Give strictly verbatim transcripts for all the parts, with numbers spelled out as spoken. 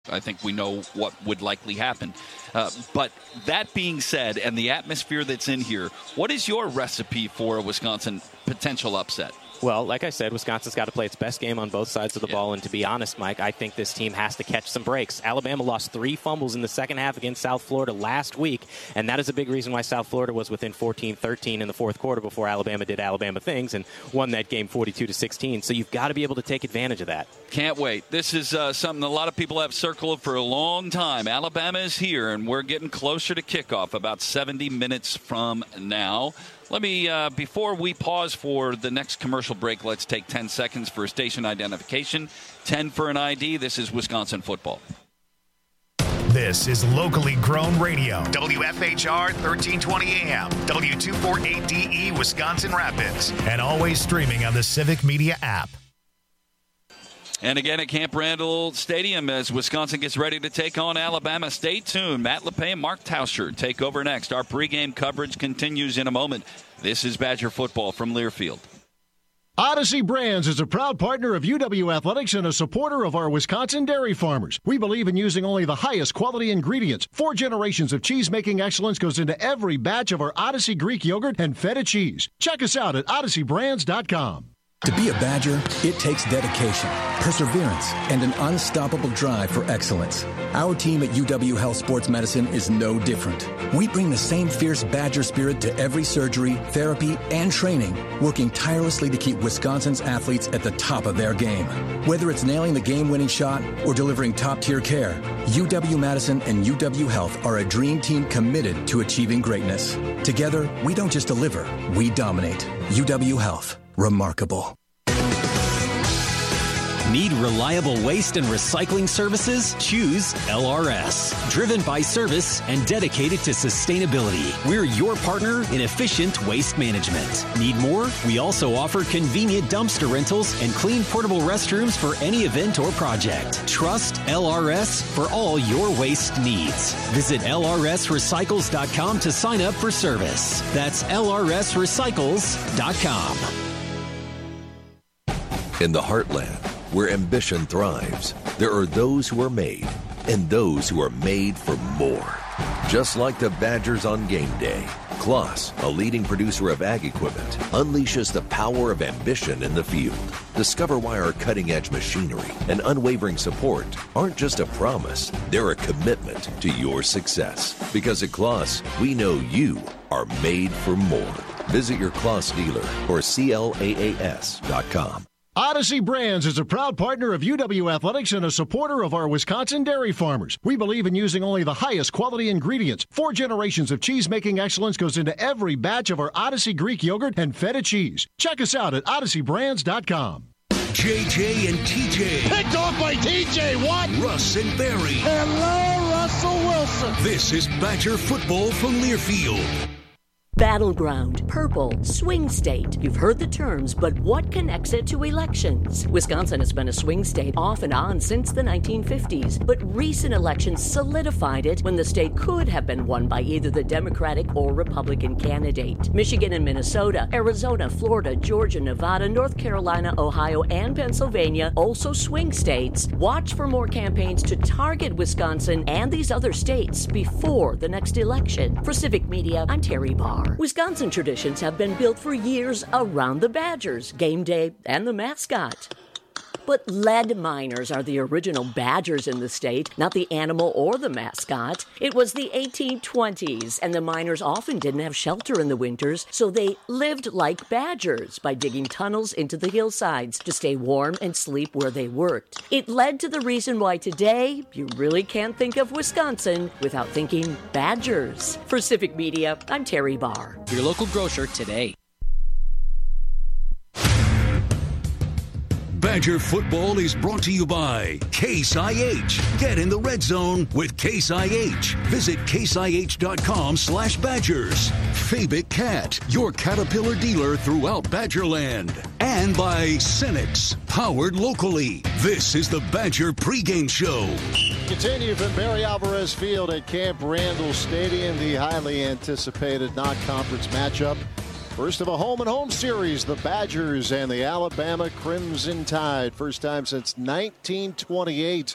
I think we know what would likely happen. Uh, but that being said, and the atmosphere that's in here, what is your recipe for a Wisconsin potential upset? Well, like I said, Wisconsin's got to play its best game on both sides of the yeah. ball. And to be honest, Mike, I think this team has to catch some breaks. Alabama lost three fumbles in the second half against South Florida last week. And that is a big reason why South Florida was within fourteen thirteen in the fourth quarter before Alabama did Alabama things and won that game forty-two to sixteen. So you've got to be able to take advantage of that. Can't wait. This is uh, something a lot of people have circled for a long time. Alabama is here, and we're getting closer to kickoff, about seventy minutes from now. Let me, uh, before we pause for the next commercial break, let's take ten seconds for station identification, ten for an I D. This is Wisconsin football. This is locally grown radio. W F H R thirteen twenty A M, W two forty-eight D E, Wisconsin Rapids. And always streaming on the Civic Media app. And again at Camp Randall Stadium as Wisconsin gets ready to take on Alabama. Stay tuned. Matt LePay and Mark Tauscher take over next. Our pregame coverage continues in a moment. This is Badger football from Learfield. Odyssey Brands is a proud partner of U W Athletics and a supporter of our Wisconsin dairy farmers. We believe in using only the highest quality ingredients. Four generations of cheese-making excellence goes into every batch of our Odyssey Greek yogurt and feta cheese. Check us out at odyssey brands dot com. To be a Badger, it takes dedication, perseverance, and an unstoppable drive for excellence. Our team at U W Health Sports Medicine is no different. We bring the same fierce Badger spirit to every surgery, therapy, and training, working tirelessly to keep Wisconsin's athletes at the top of their game. Whether it's nailing the game-winning shot or delivering top-tier care, U W Madison and U W Health are a dream team committed to achieving greatness. Together, we don't just deliver, we dominate. U W Health. Remarkable. Need reliable waste and recycling services? Choose L R S. Driven by service and dedicated to sustainability. We're your partner in efficient waste management. Need more? We also offer convenient dumpster rentals and clean portable restrooms for any event or project. Trust L R S for all your waste needs. Visit L R S recycles dot com to sign up for service. That's L R S recycles dot com. In the heartland, where ambition thrives, there are those who are made and those who are made for more. Just like the Badgers on game day, Kloss, a leading producer of ag equipment, unleashes the power of ambition in the field. Discover why our cutting-edge machinery and unwavering support aren't just a promise, they're a commitment to your success. Because at Kloss, we know you are made for more. Visit your Kloss dealer or C L A A S dot com. Odyssey Brands is a proud partner of U W Athletics and a supporter of our Wisconsin dairy farmers. We believe in using only the highest quality ingredients. Four generations of cheese-making excellence goes into every batch of our Odyssey Greek yogurt and feta cheese. Check us out at odyssey brands dot com. J J and T J. Picked off by T J Watt. Russ and Barry. Hello, Russell Wilson. This is Badger football from Learfield. Battleground, purple, swing state. You've heard the terms, but what connects it to elections? Wisconsin has been a swing state off and on since the nineteen fifties, but recent elections solidified it when the state could have been won by either the Democratic or Republican candidate. Michigan and Minnesota, Arizona, Florida, Georgia, Nevada, North Carolina, Ohio, and Pennsylvania, also swing states. Watch for more campaigns to target Wisconsin and these other states before the next election. For Civic Media, I'm Terry Barr. Wisconsin traditions have been built for years around the Badgers, game day, and the mascot. But lead miners are the original Badgers in the state, not the animal or the mascot. It was the eighteen twenties, and the miners often didn't have shelter in the winters, so they lived like Badgers by digging tunnels into the hillsides to stay warm and sleep where they worked. It led to the reason why today you really can't think of Wisconsin without thinking Badgers. For Civic Media, I'm Terry Barr. Your local grocer today. Badger football is brought to you by Case I H. Get in the red zone with Case I H. Visit case I H dot com slash Badgers. Fabic Cat, your Caterpillar dealer throughout Badgerland. And by Cenex, powered locally. This is the Badger pregame show. Continue from Barry Alvarez Field at Camp Randall Stadium, the highly anticipated non-conference matchup. First of a home-and-home series, the Badgers and the Alabama Crimson Tide. First time since nineteen twenty-eight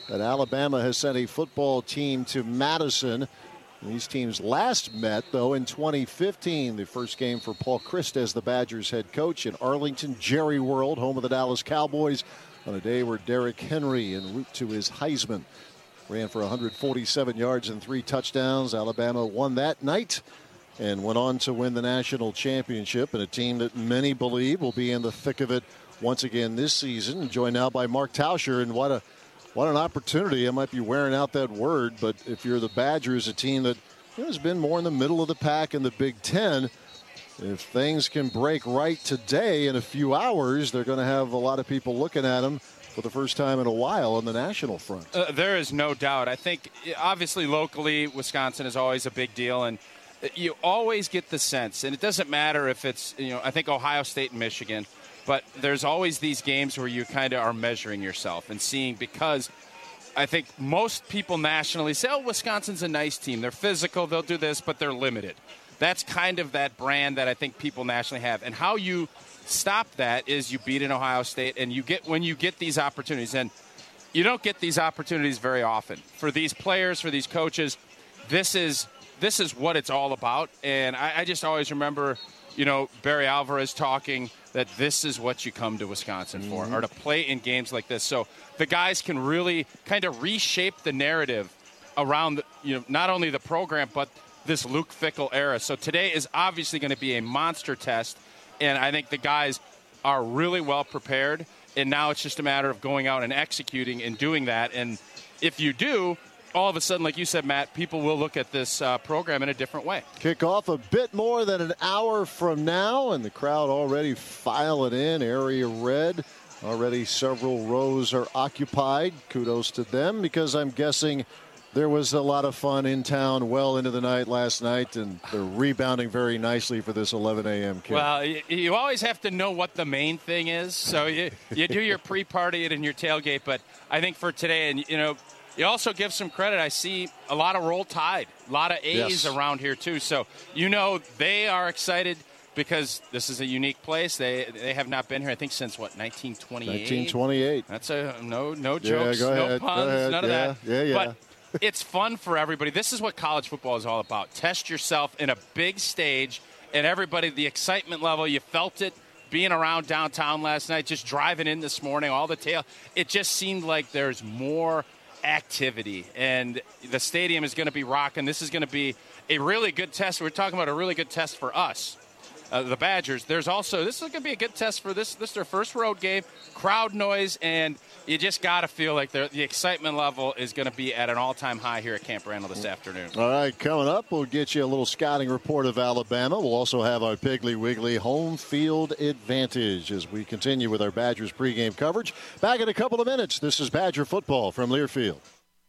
that Alabama has sent a football team to Madison. These teams last met, though, in twenty fifteen. The first game for Paul Chryst as the Badgers head coach in Arlington, Jerry World, home of the Dallas Cowboys, on a day where Derrick Henry, en route to his Heisman, ran for one hundred forty-seven yards and three touchdowns. Alabama won that night and went on to win the national championship, and a team that many believe will be in the thick of it once again this season. Joined now by Mark Tauscher, and what a what an opportunity. I might be wearing out that word, but if you're the Badgers, a team that you know, has been more in the middle of the pack in the Big Ten, if things can break right today in a few hours, they're going to have a lot of people looking at them for the first time in a while on the national front. Uh, there is no doubt. I think, obviously, locally, Wisconsin is always a big deal, and you always get the sense, and it doesn't matter if it's, you know, I think Ohio State and Michigan, but there's always these games where you kind of are measuring yourself and seeing, because I think most people nationally say, oh, Wisconsin's a nice team. They're physical, they'll do this, but they're limited. That's kind of that brand that I think people nationally have. And how you stop that is you beat an Ohio State, and you get when you get these opportunities. And you don't get these opportunities very often. For these players, for these coaches, this is this is what it's all about. And I, I just always remember, you know, Barry Alvarez talking that this is what you come to Wisconsin for, mm-hmm. or to play in games like this. So the guys can really kind of reshape the narrative around, the, you know, not only the program, but this Luke Fickell era. So today is obviously going to be a monster test, and I think the guys are really well prepared, and now it's just a matter of going out and executing and doing that. And if you do, all of a sudden, like you said, Matt, people will look at this uh, program in a different way. Kick off a bit more than an hour from now, and the crowd already filing in. Area red. Already several rows are occupied. Kudos to them, because I'm guessing there was a lot of fun in town well into the night last night, and they're rebounding very nicely for this eleven a.m. kick. Well, you, you always have to know what the main thing is. So you, you do your pre-party and your tailgate, but I think for today, and you know, you also give some credit. I see a lot of Roll Tide, a lot of A's yes. around here too. So you know they are excited because this is a unique place. They they have not been here, I think, since what, nineteen twenty-eight? nineteen twenty-eight. That's a no no jokes, yeah, no ahead, puns, none yeah, of that. Yeah, yeah. But it's fun for everybody. This is what college football is all about. Test yourself in a big stage, and everybody, the excitement level, you felt it being around downtown last night, just driving in this morning, all the tail. It just seemed like there's more activity, and the stadium is going to be rocking. This is going to be a really good test. We're talking about a really good test for us, uh, the Badgers. There's also, this is going to be a good test for this. This is their first road game, crowd noise, and you just got to feel like the excitement level is going to be at an all-time high here at Camp Randall this afternoon. All right, coming up, we'll get you a little scouting report of Alabama. We'll also have our Piggly Wiggly home field advantage as we continue with our Badgers pregame coverage. Back in a couple of minutes, this is Badger football from Learfield.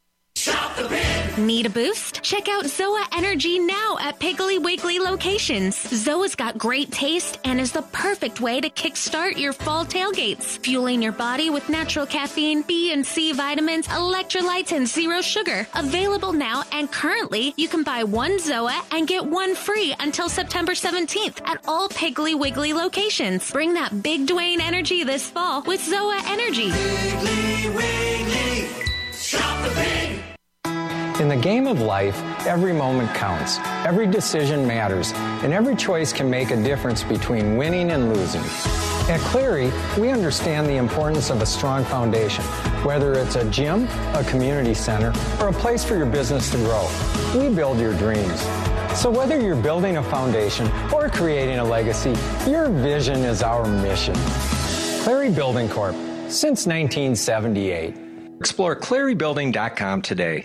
Shop the pig. Need a boost? Check out Zoa Energy now at Piggly Wiggly locations. Zoa's got great taste and is the perfect way to kickstart your fall tailgates. Fueling your body with natural caffeine, B and C vitamins, electrolytes, and zero sugar. Available now, and currently you can buy one Zoa and get one free until September seventeenth at all Piggly Wiggly locations. Bring that big Dwayne energy this fall with Zoa Energy. Piggly Wiggly. Shop the pig. In the game of life, every moment counts. Every decision matters, and every choice can make a difference between winning and losing. At Cleary, we understand the importance of a strong foundation, whether it's a gym, a community center, or a place for your business to grow. We build your dreams. So whether you're building a foundation or creating a legacy, your vision is our mission. Cleary Building Corp, since nineteen seventy-eight. Explore Cleary Building dot com today.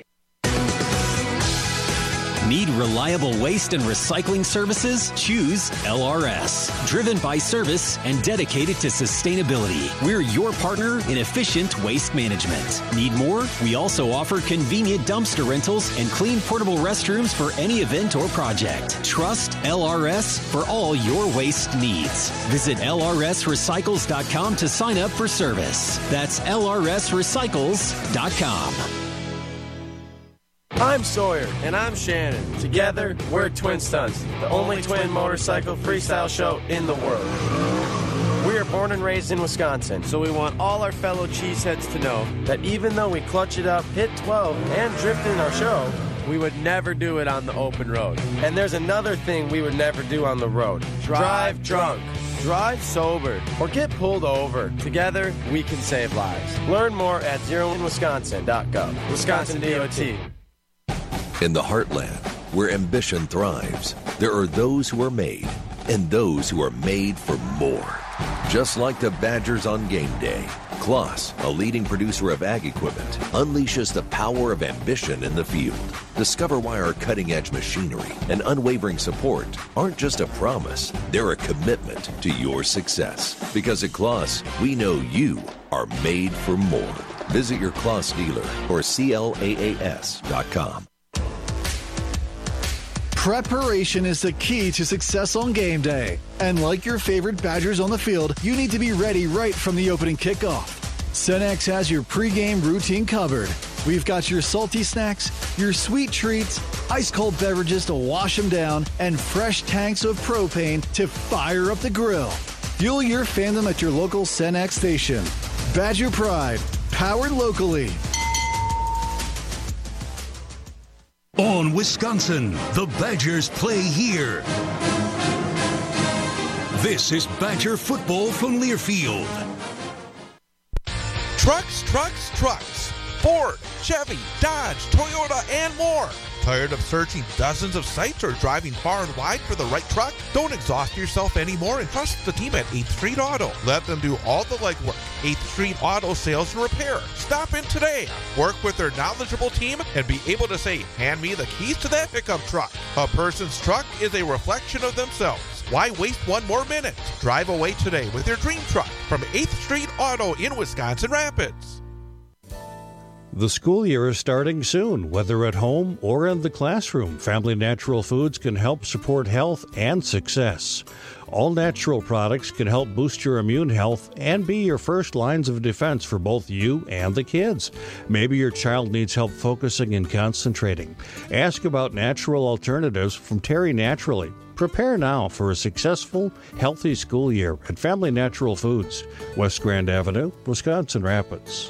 Need reliable waste and recycling services? Choose L R S. Driven by service and dedicated to sustainability. We're your partner in efficient waste management. Need more? We also offer convenient dumpster rentals and clean portable restrooms for any event or project. Trust L R S for all your waste needs. Visit L R S recycles dot com to sign up for service. That's L R S recycles dot com. I'm Sawyer, and I'm Shannon. Together, we're Twin Stunts, the only twin motorcycle freestyle show in the world. We are born and raised in Wisconsin, so we want all our fellow cheeseheads to know that even though we clutch it up, hit twelve, and drift in our show, we would never do it on the open road. And there's another thing we would never do on the road. Drive drunk. Drive sober, or get pulled over. Together, we can save lives. Learn more at zero in wisconsin dot gov. Wisconsin D O T. In the heartland, where ambition thrives, there are those who are made and those who are made for more. Just like the Badgers on game day, Kloss, a leading producer of ag equipment, unleashes the power of ambition in the field. Discover why our cutting-edge machinery and unwavering support aren't just a promise, they're a commitment to your success. Because at Kloss, we know you are made for more. Visit your Kloss dealer or C L A A S dot com. Preparation is the key to success on game day. And like your favorite Badgers on the field, you need to be ready right from the opening kickoff. Cenex has your pregame routine covered. We've got your salty snacks, your sweet treats, ice-cold beverages to wash them down, and fresh tanks of propane to fire up the grill. Fuel your fandom at your local Cenex station. Badger Pride, powered locally. On Wisconsin, the Badgers play here. This is Badger football from Learfield. Trucks, trucks, trucks. Ford, Chevy, Dodge, Toyota, and more. Tired of searching dozens of sites or driving far and wide for the right truck? Don't exhaust yourself anymore and trust the team at eighth Street Auto. Let them do all the legwork. eighth Street Auto Sales and Repair. Stop in today. Work with their knowledgeable team and be able to say, hand me the keys to that pickup truck. A person's truck is a reflection of themselves. Why waste one more minute? Drive away today with your dream truck from eighth Street Auto in Wisconsin Rapids. The school year is starting soon. Whether at home or in the classroom, Family Natural Foods can help support health and success. All natural products can help boost your immune health and be your first lines of defense for both you and the kids. Maybe your child needs help focusing and concentrating. Ask about natural alternatives from Terry Naturally. Prepare now for a successful, healthy school year at Family Natural Foods, West Grand Avenue, Wisconsin Rapids.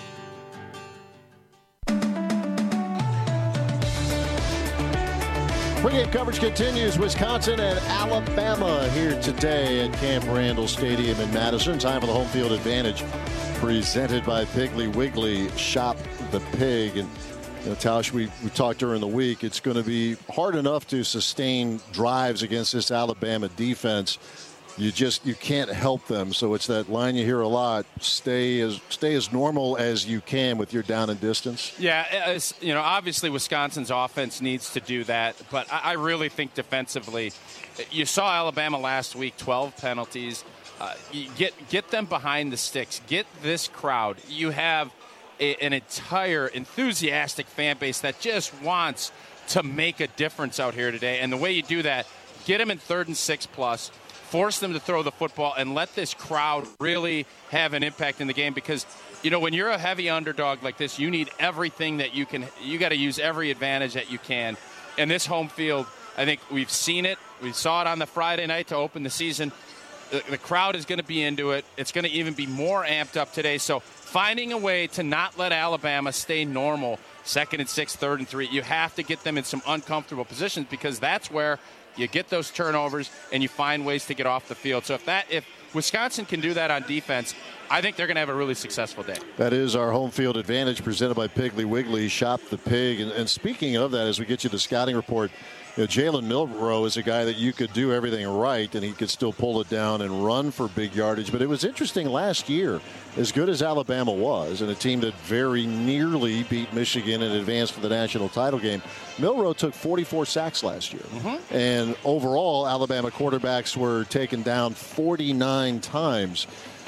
Pre-game coverage continues. Wisconsin and Alabama here today at Camp Randall Stadium in Madison. Time for the home field advantage presented by Piggly Wiggly. Shop the pig. And you know, Tausch, we, we talked during the week, it's going to be hard enough to sustain drives against this Alabama defense. You just you can't help them. So it's that line you hear a lot. Stay as stay as normal as you can with your down and distance. Yeah, it's, you know, obviously Wisconsin's offense needs to do that, but I, I really think defensively, you saw Alabama last week, twelve penalties. Uh, you get get them behind the sticks. Get this crowd. You have a, an entire enthusiastic fan base that just wants to make a difference out here today. And the way you do that, get them in third and six plus. Force them to throw the football and let this crowd really have an impact in the game because, you know, when you're a heavy underdog like this, you need everything that you can. You got to use every advantage that you can. And this home field, I think we've seen it. We saw it on the Friday night to open the season. The, the crowd is going to be into it. It's going to even be more amped up today. So finding a way to not let Alabama stay normal, second and six, third and three, you have to get them in some uncomfortable positions because that's where you get those turnovers, and you find ways to get off the field. So if that, if Wisconsin can do that on defense, I think they're going to have a really successful day. That is our home field advantage presented by Piggly Wiggly. Shop the pig. And, and speaking of that, as we get you the scouting report, you know, Jalen Milroe is a guy that you could do everything right, and he could still pull it down and run for big yardage. But it was interesting last year, as good as Alabama was, and a team that very nearly beat Michigan and advanced for the national title game, Milroe took forty-four sacks last year. Mm-hmm. And overall, Alabama quarterbacks were taken down forty-nine times.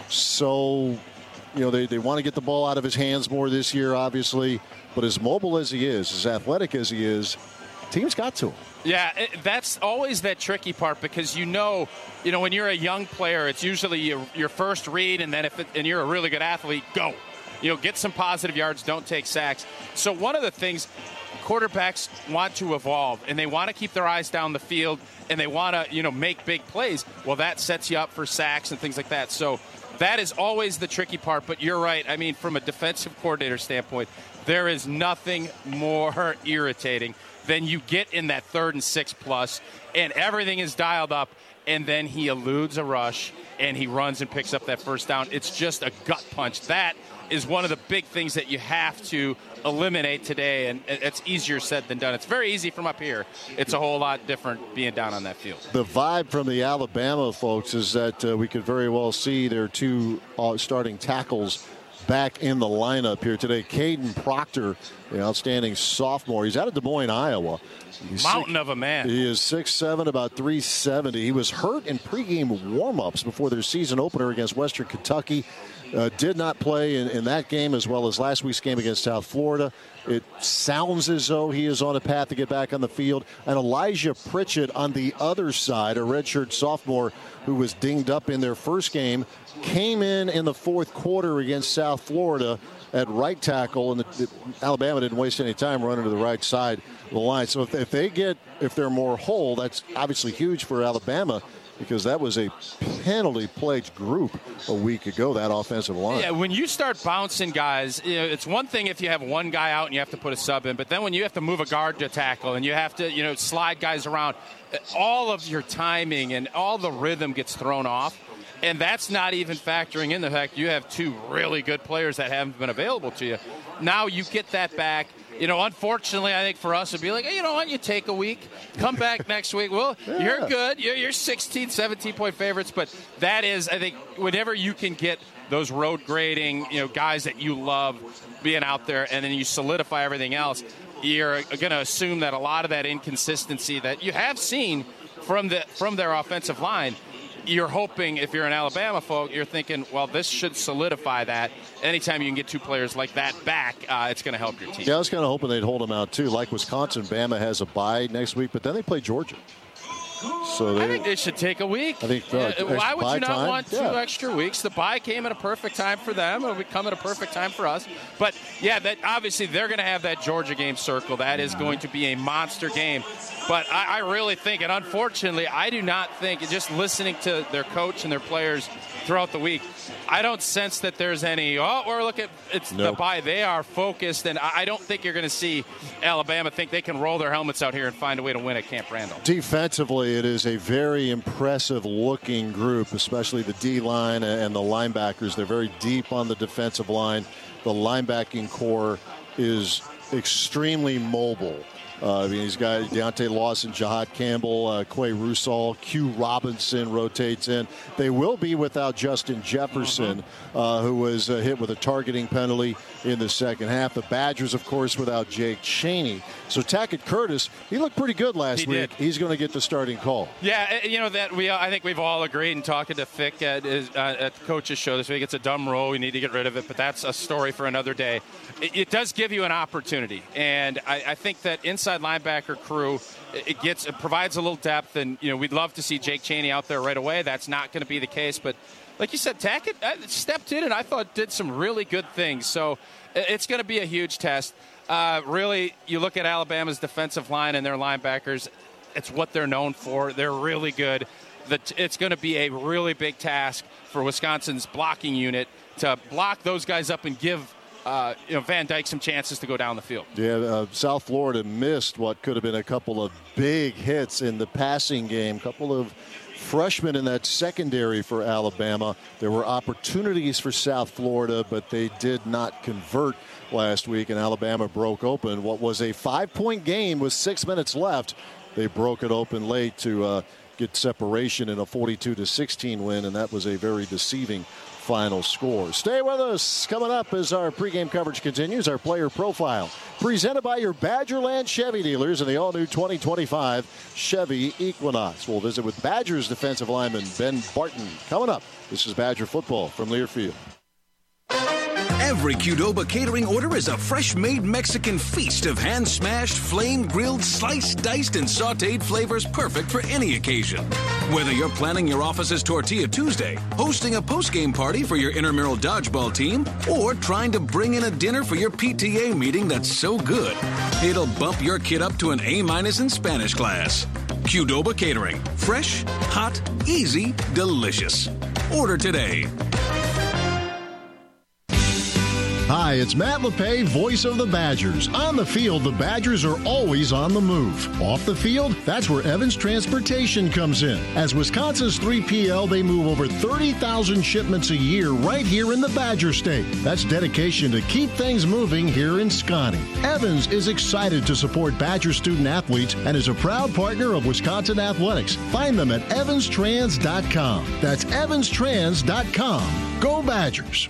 So, you know, they, they want to get the ball out of his hands more this year, obviously. But as mobile as he is, as athletic as he is, team's got to him. Yeah, it, that's always that tricky part because you know, you know, when you're a young player, it's usually your, your first read, and then if it, and you're a really good athlete, go. You know, get some positive yards, don't take sacks. So one of the things, quarterbacks want to evolve, and they want to keep their eyes down the field, and they want to, you know, make big plays. Well, that sets you up for sacks and things like that. So that is always the tricky part. But you're right. I mean, from a defensive coordinator standpoint, there is nothing more irritating than you get in that third and six plus, and everything is dialed up, and then he eludes a rush, and he runs and picks up that first down. It's just a gut punch. That is one of the big things that you have to eliminate today, and it's easier said than done. It's very easy from up here. It's a whole lot different being down on that field. The vibe from the Alabama folks is that uh, we could very well see their two uh, starting tackles back in the lineup here today. Caden Proctor, the outstanding sophomore. He's out of Des Moines, Iowa. He's Mountain six, of a man. He is six seven, about three seventy. He was hurt in pregame warm-ups before their season opener against Western Kentucky. Uh, did not play in, in that game as well as last week's game against South Florida. It sounds as though he is on a path to get back on the field. And Elijah Pritchett on the other side, a redshirt sophomore who was dinged up in their first game, came in in the fourth quarter against South Florida at right tackle, and the, the, Alabama didn't waste any time running to the right side of the line. So if, if they get, if they're more whole, that's obviously huge for Alabama, because that was a penalty-plagued group a week ago, that offensive line. Yeah, when you start bouncing guys, you know, it's one thing if you have one guy out and you have to put a sub in, but then when you have to move a guard to tackle and you have to, you know, slide guys around, all of your timing and all the rhythm gets thrown off. And that's not even factoring in the fact you have two really good players that haven't been available to you. Now you get that back. You know, unfortunately, I think for us, it'd be like, hey, you know what, you take a week, come back next week. Well, yeah. You're good. You're, you're sixteen, seventeen-point favorites. But that is, I think, whenever you can get those road grading, you know, guys that you love being out there, and then you solidify everything else, you're going to assume that a lot of that inconsistency that you have seen from the from their offensive line, you're hoping, if you're an Alabama folk, you're thinking, well, this should solidify that. Anytime you can get two players like that back, uh, it's going to help your team. Yeah, I was kind of hoping they'd hold them out, too. Like Wisconsin, Bama has a bye next week, but then they play Georgia. So they, I think they should take a week. I think uh, uh, Why would you not time? want two yeah. extra weeks? The bye came at a perfect time for them. It would come at a perfect time for us. But, yeah, that obviously they're going to have that Georgia game circle. That is going to be a monster game. But I, I really think, and unfortunately, I do not think, just listening to their coach and their players throughout the week, I don't sense that there's any, oh, or look at it's nope. the bye. They are focused, and I don't think you're going to see Alabama think they can roll their helmets out here and find a way to win at Camp Randall. Defensively, it is a very impressive-looking group, especially the D-line and the linebackers. They're very deep on the defensive line. The linebacking core is extremely mobile. Uh, I mean, he's got Deontay Lawson, Jahad Campbell, uh, Quay Rusall, Q Robinson rotates in. They will be without Justin Jefferson, uh, who was uh, hit with a targeting penalty in the second half. The Badgers, of course, without Jake Chaney. So Tackett Curtis, he looked pretty good last he week. Did. He's going to get the starting call. Yeah, you know that we. I think we've all agreed, and talking to Fick at, his, uh, at the coach's show this week, it's a dumb rule. We need to get rid of it, but that's a story for another day. It, it does give you an opportunity, and I, I think that inside linebacker crew, it gets it provides a little depth, and you know we'd love to see Jake Chaney out there right away. That's not going to be the case, but like you said, Tackett uh, stepped in and I thought did some really good things. So it's going to be a huge test. Uh, really, you look at Alabama's defensive line and their linebackers, it's what they're known for. They're really good. The, it's going to be a really big task for Wisconsin's blocking unit to block those guys up and give uh, you know, Van Dyke some chances to go down the field. Yeah, uh, South Florida missed what could have been a couple of big hits in the passing game, a couple of freshmen in that secondary for Alabama. There were opportunities for South Florida, but they did not convert last week, and Alabama broke open what was a five-point game with six minutes left. They broke it open late to uh, get separation in a forty-two to sixteen win, and that was a very deceiving final score. Stay with us. Coming up as our pregame coverage continues, our player profile presented by your Badgerland Chevy dealers in the all-new twenty twenty-five Chevy Equinox. We'll visit with Badgers defensive lineman Ben Barton. Coming up, this is Badger football from Learfield. Every Qdoba catering order is a fresh-made Mexican feast of hand-smashed, flame-grilled, sliced, diced, and sautéed flavors perfect for any occasion. Whether you're planning your office's Tortilla Tuesday, hosting a post-game party for your intramural dodgeball team, or trying to bring in a dinner for your P T A meeting that's so good, it'll bump your kid up to an A-minus in Spanish class. Qdoba Catering. Fresh, hot, easy, delicious. Order today. Hi, it's Matt LePay, voice of the Badgers. On the field, the Badgers are always on the move. Off the field, that's where Evans Transportation comes in. As Wisconsin's three P L, they move over thirty thousand shipments a year right here in the Badger State. That's dedication to keep things moving here in Scotty. Evans is excited to support Badger student athletes and is a proud partner of Wisconsin Athletics. Find them at evans trans dot com. That's evans trans dot com. Go Badgers!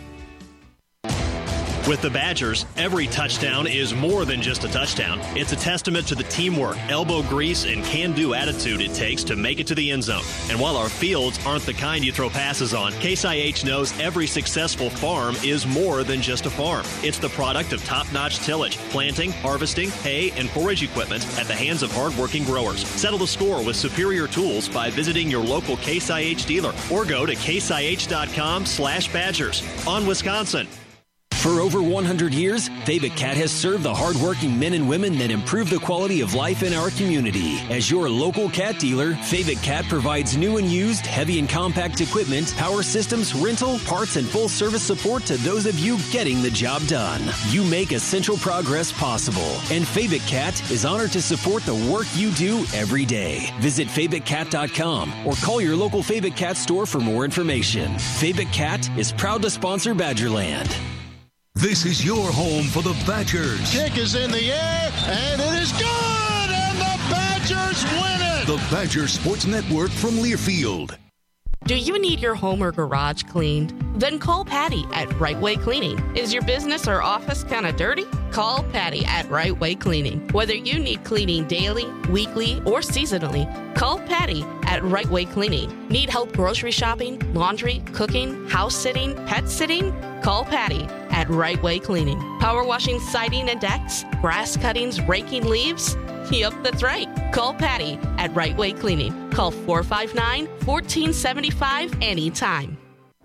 With the Badgers, every touchdown is more than just a touchdown. It's a testament to the teamwork, elbow grease, and can-do attitude it takes to make it to the end zone. And while our fields aren't the kind you throw passes on, Case I H knows every successful farm is more than just a farm. It's the product of top-notch tillage, planting, harvesting, hay, and forage equipment at the hands of hard-working growers. Settle the score with superior tools by visiting your local Case I H dealer or go to case I H dot com slash Badgers. On Wisconsin. For over one hundred years, Fabic Cat has served the hardworking men and women that improve the quality of life in our community. As your local cat dealer, Fabic Cat provides new and used heavy and compact equipment, power systems, rental, parts, and full service support to those of you getting the job done. You make essential progress possible, and Fabic Cat is honored to support the work you do every day. Visit fabic cat dot com or call your local Fabic Cat store for more information. Fabic Cat is proud to sponsor Badgerland. This is your home for the Badgers. Kick is in the air, and it is good, and the Badgers win it. The Badger Sports Network from Learfield. Do you need your home or garage cleaned? Then call Patty at Right Way Cleaning. Is your business or office kind of dirty? Call Patty at Right Way Cleaning. Whether you need cleaning daily, weekly, or seasonally, call Patty at Right Way Cleaning. Need help grocery shopping, laundry, cooking, house sitting, pet sitting? Call Patty at Right Way Cleaning. Power washing siding and decks, grass cuttings, raking leaves? Yep, that's right. Call Patty at Right Way Cleaning. Call four five nine, one four seven five anytime.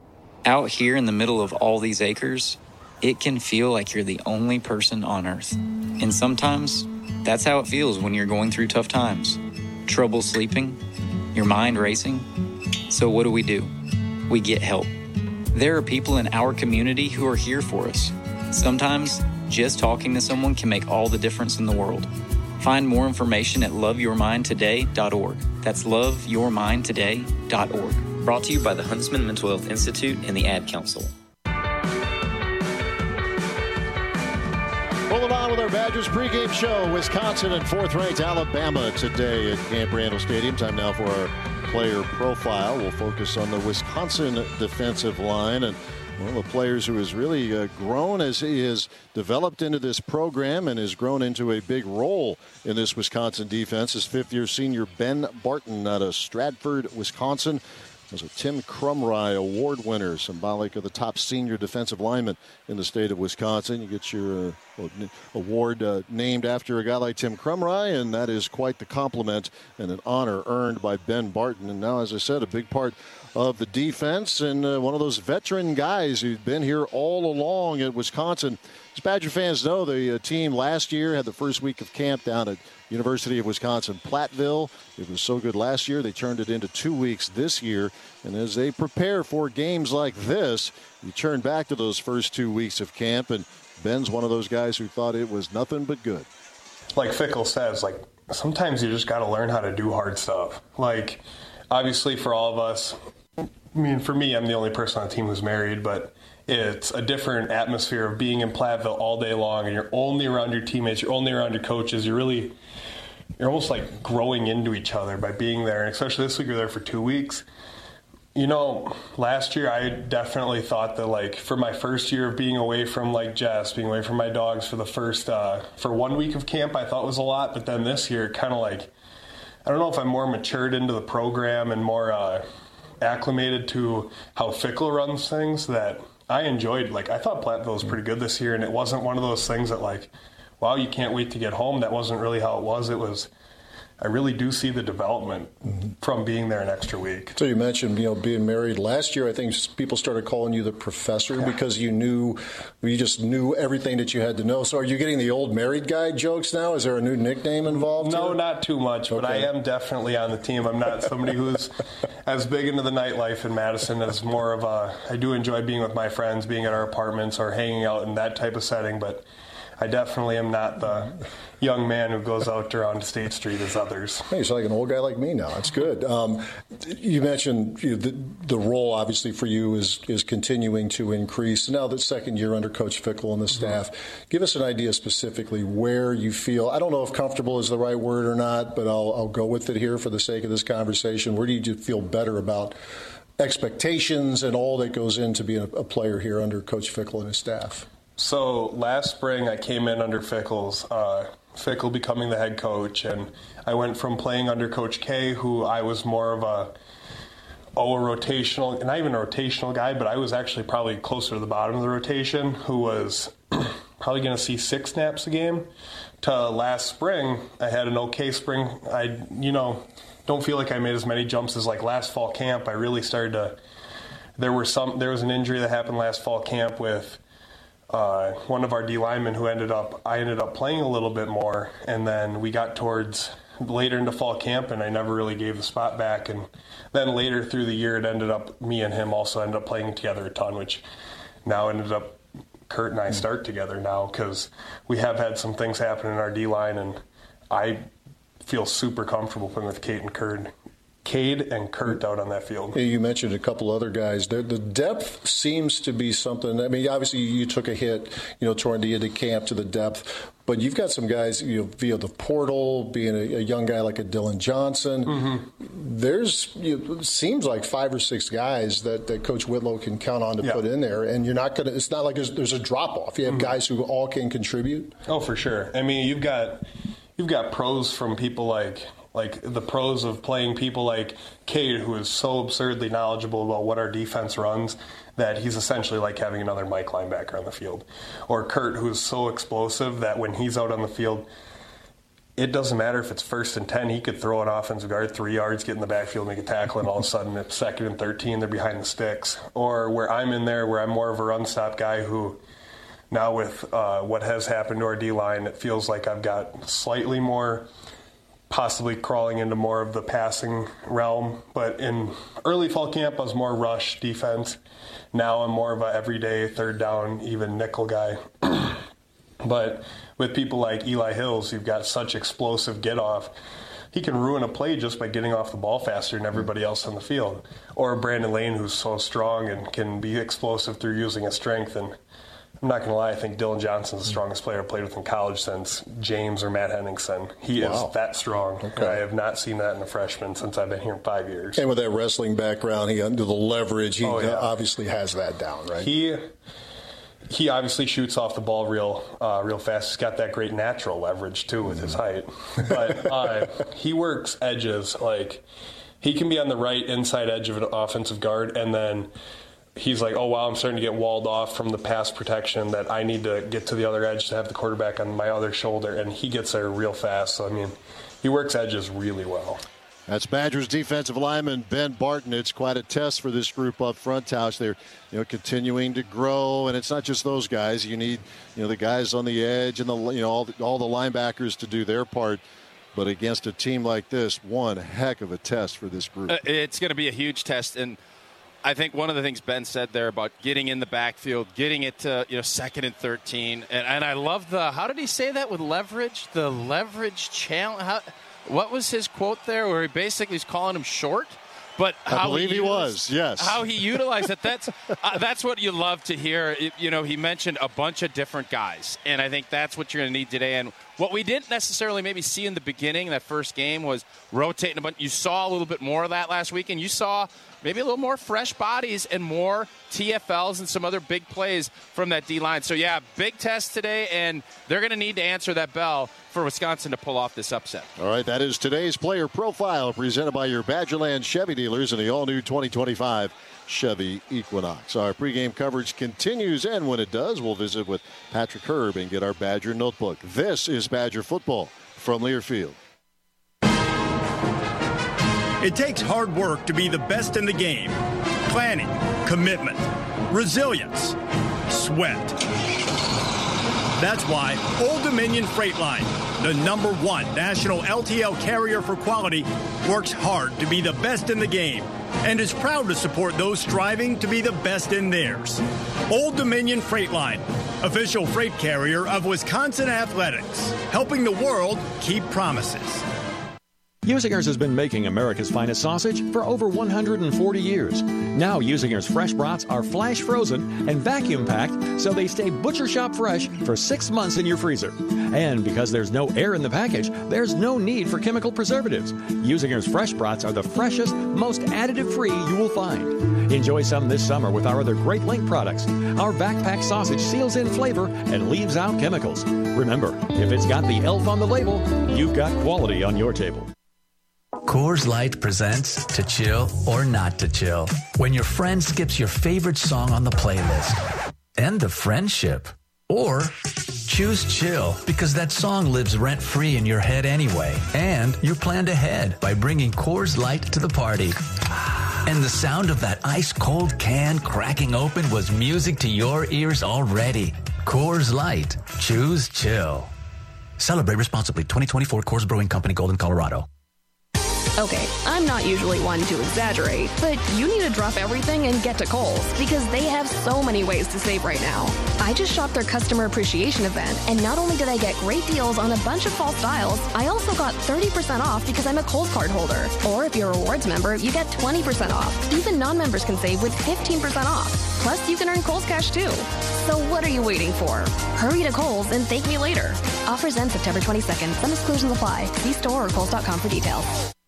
Out here in the middle of all these acres, it can feel like you're the only person on Earth. And sometimes, that's how it feels when you're going through tough times. Trouble sleeping, your mind racing. So what do we do? We get help. There are people in our community who are here for us. Sometimes, just talking to someone can make all the difference in the world. Find more information at love your mind today dot org. That's love your mind today dot org. Brought to you by the Huntsman Mental Health Institute and the Ad Council. Rolling on with our Badgers pregame show. Wisconsin and fourth-ranked Alabama today at Camp Randall Stadium. Time now for our player profile. We'll focus on the Wisconsin defensive line and one of the players who has really uh, grown as he has developed into this program and has grown into a big role in this Wisconsin defense is fifth-year senior Ben Barton out of Stratford, Wisconsin. Was a Tim Krumrie Award winner, symbolic of the top senior defensive lineman in the state of Wisconsin. You get your uh, award uh, named after a guy like Tim Krumrie, and that is quite the compliment and an honor earned by Ben Barton. And now, as I said, a big part of the defense and uh, one of those veteran guys who's been here all along at Wisconsin. As Badger fans know, the uh, team last year had the first week of camp down at University of Wisconsin-Platteville. It was so good last year, they turned it into two weeks this year. And as they prepare for games like this, you turn back to those first two weeks of camp, and Ben's one of those guys who thought it was nothing but good. Like Fickle says, like sometimes you just got to learn how to do hard stuff. Like, obviously for all of us, I mean, for me, I'm the only person on the team who's married, but it's a different atmosphere of being in Platteville all day long, and you're only around your teammates, you're only around your coaches. You're really, you're almost like growing into each other by being there, and especially this week you're there for two weeks. You know, last year I definitely thought that, like, for my first year of being away from, like, Jess, being away from my dogs for the first, uh, for one week of camp, I thought was a lot, but then this year kind of like, I don't know if I'm more matured into the program and more uh, acclimated to how Fickle runs things, that I enjoyed, like, I thought Platteville was pretty good this year, and it wasn't one of those things that, like, wow, you can't wait to get home. That wasn't really how it was. It was, I really do see the development mm-hmm. from being there an extra week. So you mentioned, you know, being married. Last year, I think people started calling you the professor yeah. because you knew, you just knew everything that you had to know. So are you getting the old married guy jokes now? Is there a new nickname involved? No, here? not too much, but okay. I am definitely on the team. I'm not somebody who's as big into the nightlife in Madison as more of a, I do enjoy being with my friends, being at our apartments or hanging out in that type of setting, but I definitely am not the young man who goes out around State Street as others. Hey, he's like an old guy like me now. That's good. Um, you mentioned you know, the, the role, obviously, for you is is continuing to increase. Now, the second year under Coach Fickell and the staff, mm-hmm. give us an idea specifically where you feel, I don't know if comfortable is the right word or not, but I'll, I'll go with it here for the sake of this conversation. Where do you feel better about expectations and all that goes into being a, a player here under Coach Fickell and his staff? So last spring I came in under Fickell's, uh, Fickell becoming the head coach, and I went from playing under Coach K, who I was more of a, oh, a rotational, not even a rotational guy, but I was actually probably closer to the bottom of the rotation, who was probably going to see six snaps a game, to last spring I had an okay spring. I, you know, don't feel like I made as many jumps as like last fall camp. I really started to, there were some, there was an injury that happened last fall camp with Uh, one of our D linemen who ended up, I ended up playing a little bit more, and then we got towards later into fall camp, and I never really gave the spot back, and then later through the year, it ended up, me and him also ended up playing together a ton, which now ended up, Kurt and I start together now, because we have had some things happen in our D line, and I feel super comfortable playing with Kate and Kurt. Cade and Kurt out on that field. You mentioned a couple other guys. The, the depth seems to be something. I mean, obviously you took a hit, you know, toward the end of camp to the depth, but you've got some guys, you know, via the portal, being a, a young guy like a Dylan Johnson. Mm-hmm. There's, you know, it seems like five or six guys that, that Coach Whitlow can count on to yeah. put in there, and you're not going to. It's not like there's, there's a drop off. You have mm-hmm. guys who all can contribute. Oh, for sure. I mean, you've got you've got pros from people like. Like the pros of playing people like Cade, who is so absurdly knowledgeable about what our defense runs that he's essentially like having another Mike linebacker on the field. Or Kurt, who's so explosive that when he's out on the field, it doesn't matter if it's first and ten. He could throw an offensive guard three yards, get in the backfield, make a tackle, and all of a sudden it's second and thirteen, they're behind the sticks. Or where I'm in there, where I'm more of a run-stop guy who now with uh, what has happened to our D-line, it feels like I've got slightly more possibly crawling into more of the passing realm. But in early fall camp, I was more rush defense. Now I'm more of a everyday third down, even nickel guy. But with people like Eli Hills, you've got such explosive get-off. He can ruin a play just by getting off the ball faster than everybody else on the field. Or Brandon Lane, who's so strong and can be explosive through using his strength. And I'm not going to lie, I think Dylan Johnson's the strongest player I've played with in college since James or Matt Henningsen. He wow. is that strong. Okay. I have not seen that in a freshman since I've been here in five years. And with that wrestling background, he under the leverage, he oh, yeah. obviously has that down, right? He he obviously shoots off the ball real uh, real fast. He's got that great natural leverage, too, with mm-hmm. his height. But uh, he works edges. Like, he can be on the right inside edge of an offensive guard, and then he's like, oh, wow, I'm starting to get walled off from the pass protection that I need to get to the other edge to have the quarterback on my other shoulder, and he gets there real fast. So, I mean, he works edges really well. That's Badgers defensive lineman Ben Barton. It's quite a test for this group up front, Tausch. They're, you know, continuing to grow, and it's not just those guys. You need, you know, the guys on the edge and the, you know, all the, all the linebackers to do their part. But against a team like this, one heck of a test for this group. Uh, it's going to be a huge test, and I think one of the things Ben said there about getting in the backfield, getting it to, you know, second and thirteen, and, and I love the, how did he say that with leverage? The leverage challenge. How, what was his quote there where he basically is calling him short? But I how believe he, he was, yes. How he utilized it, that's, uh, that's what you love to hear. It, you know, he mentioned a bunch of different guys, and I think that's what you're going to need today. And what we didn't necessarily maybe see in the beginning, that first game, was rotating a bunch. You saw a little bit more of that last week, and you saw maybe a little more fresh bodies and more T F Ls and some other big plays from that D-line. So, yeah, big test today, and they're going to need to answer that bell for Wisconsin to pull off this upset. All right, that is today's player profile presented by your Badgerland Chevy dealers in the all-new twenty twenty-five Chevy Equinox. Our pregame coverage continues, and when it does, we'll visit with Patrick Herb and get our Badger notebook. This is Badger football from Learfield. It takes hard work to be the best in the game. Planning, commitment, resilience, sweat. That's why Old Dominion Freight Line, the number one national L T L carrier for quality, works hard to be the best in the game and is proud to support those striving to be the best in theirs. Old Dominion Freight Line, official freight carrier of Wisconsin Athletics, helping the world keep promises. Usinger's has been making America's finest sausage for over one hundred forty years. Now Usinger's fresh brats are flash frozen and vacuum packed so they stay butcher shop fresh for six months in your freezer. And because there's no air in the package, there's no need for chemical preservatives. Usinger's fresh brats are the freshest, most additive-free you will find. Enjoy some this summer with our other great Link products. Our backpack sausage seals in flavor and leaves out chemicals. Remember, if it's got the elf on the label, you've got quality on your table. Coors Light presents To Chill or Not to Chill. When your friend skips your favorite song on the playlist. End the friendship. Or choose chill because that song lives rent-free in your head anyway. And you're planned ahead by bringing Coors Light to the party. And the sound of that ice-cold can cracking open was music to your ears already. Coors Light. Choose chill. Celebrate responsibly. twenty twenty-four Coors Brewing Company, Golden, Colorado. Okay, I'm not usually one to exaggerate, but you need to drop everything and get to Kohl's because they have so many ways to save right now. I just shopped their customer appreciation event, and not only did I get great deals on a bunch of fall styles, I also got thirty percent off because I'm a Kohl's card holder. Or if you're a rewards member, you get twenty percent off. Even non-members can save with fifteen percent off. Plus, you can earn Kohl's Cash too. So what are you waiting for? Hurry to Kohl's and thank me later. Offers end September twenty-second. Some exclusions apply. See store or kohls dot com for details.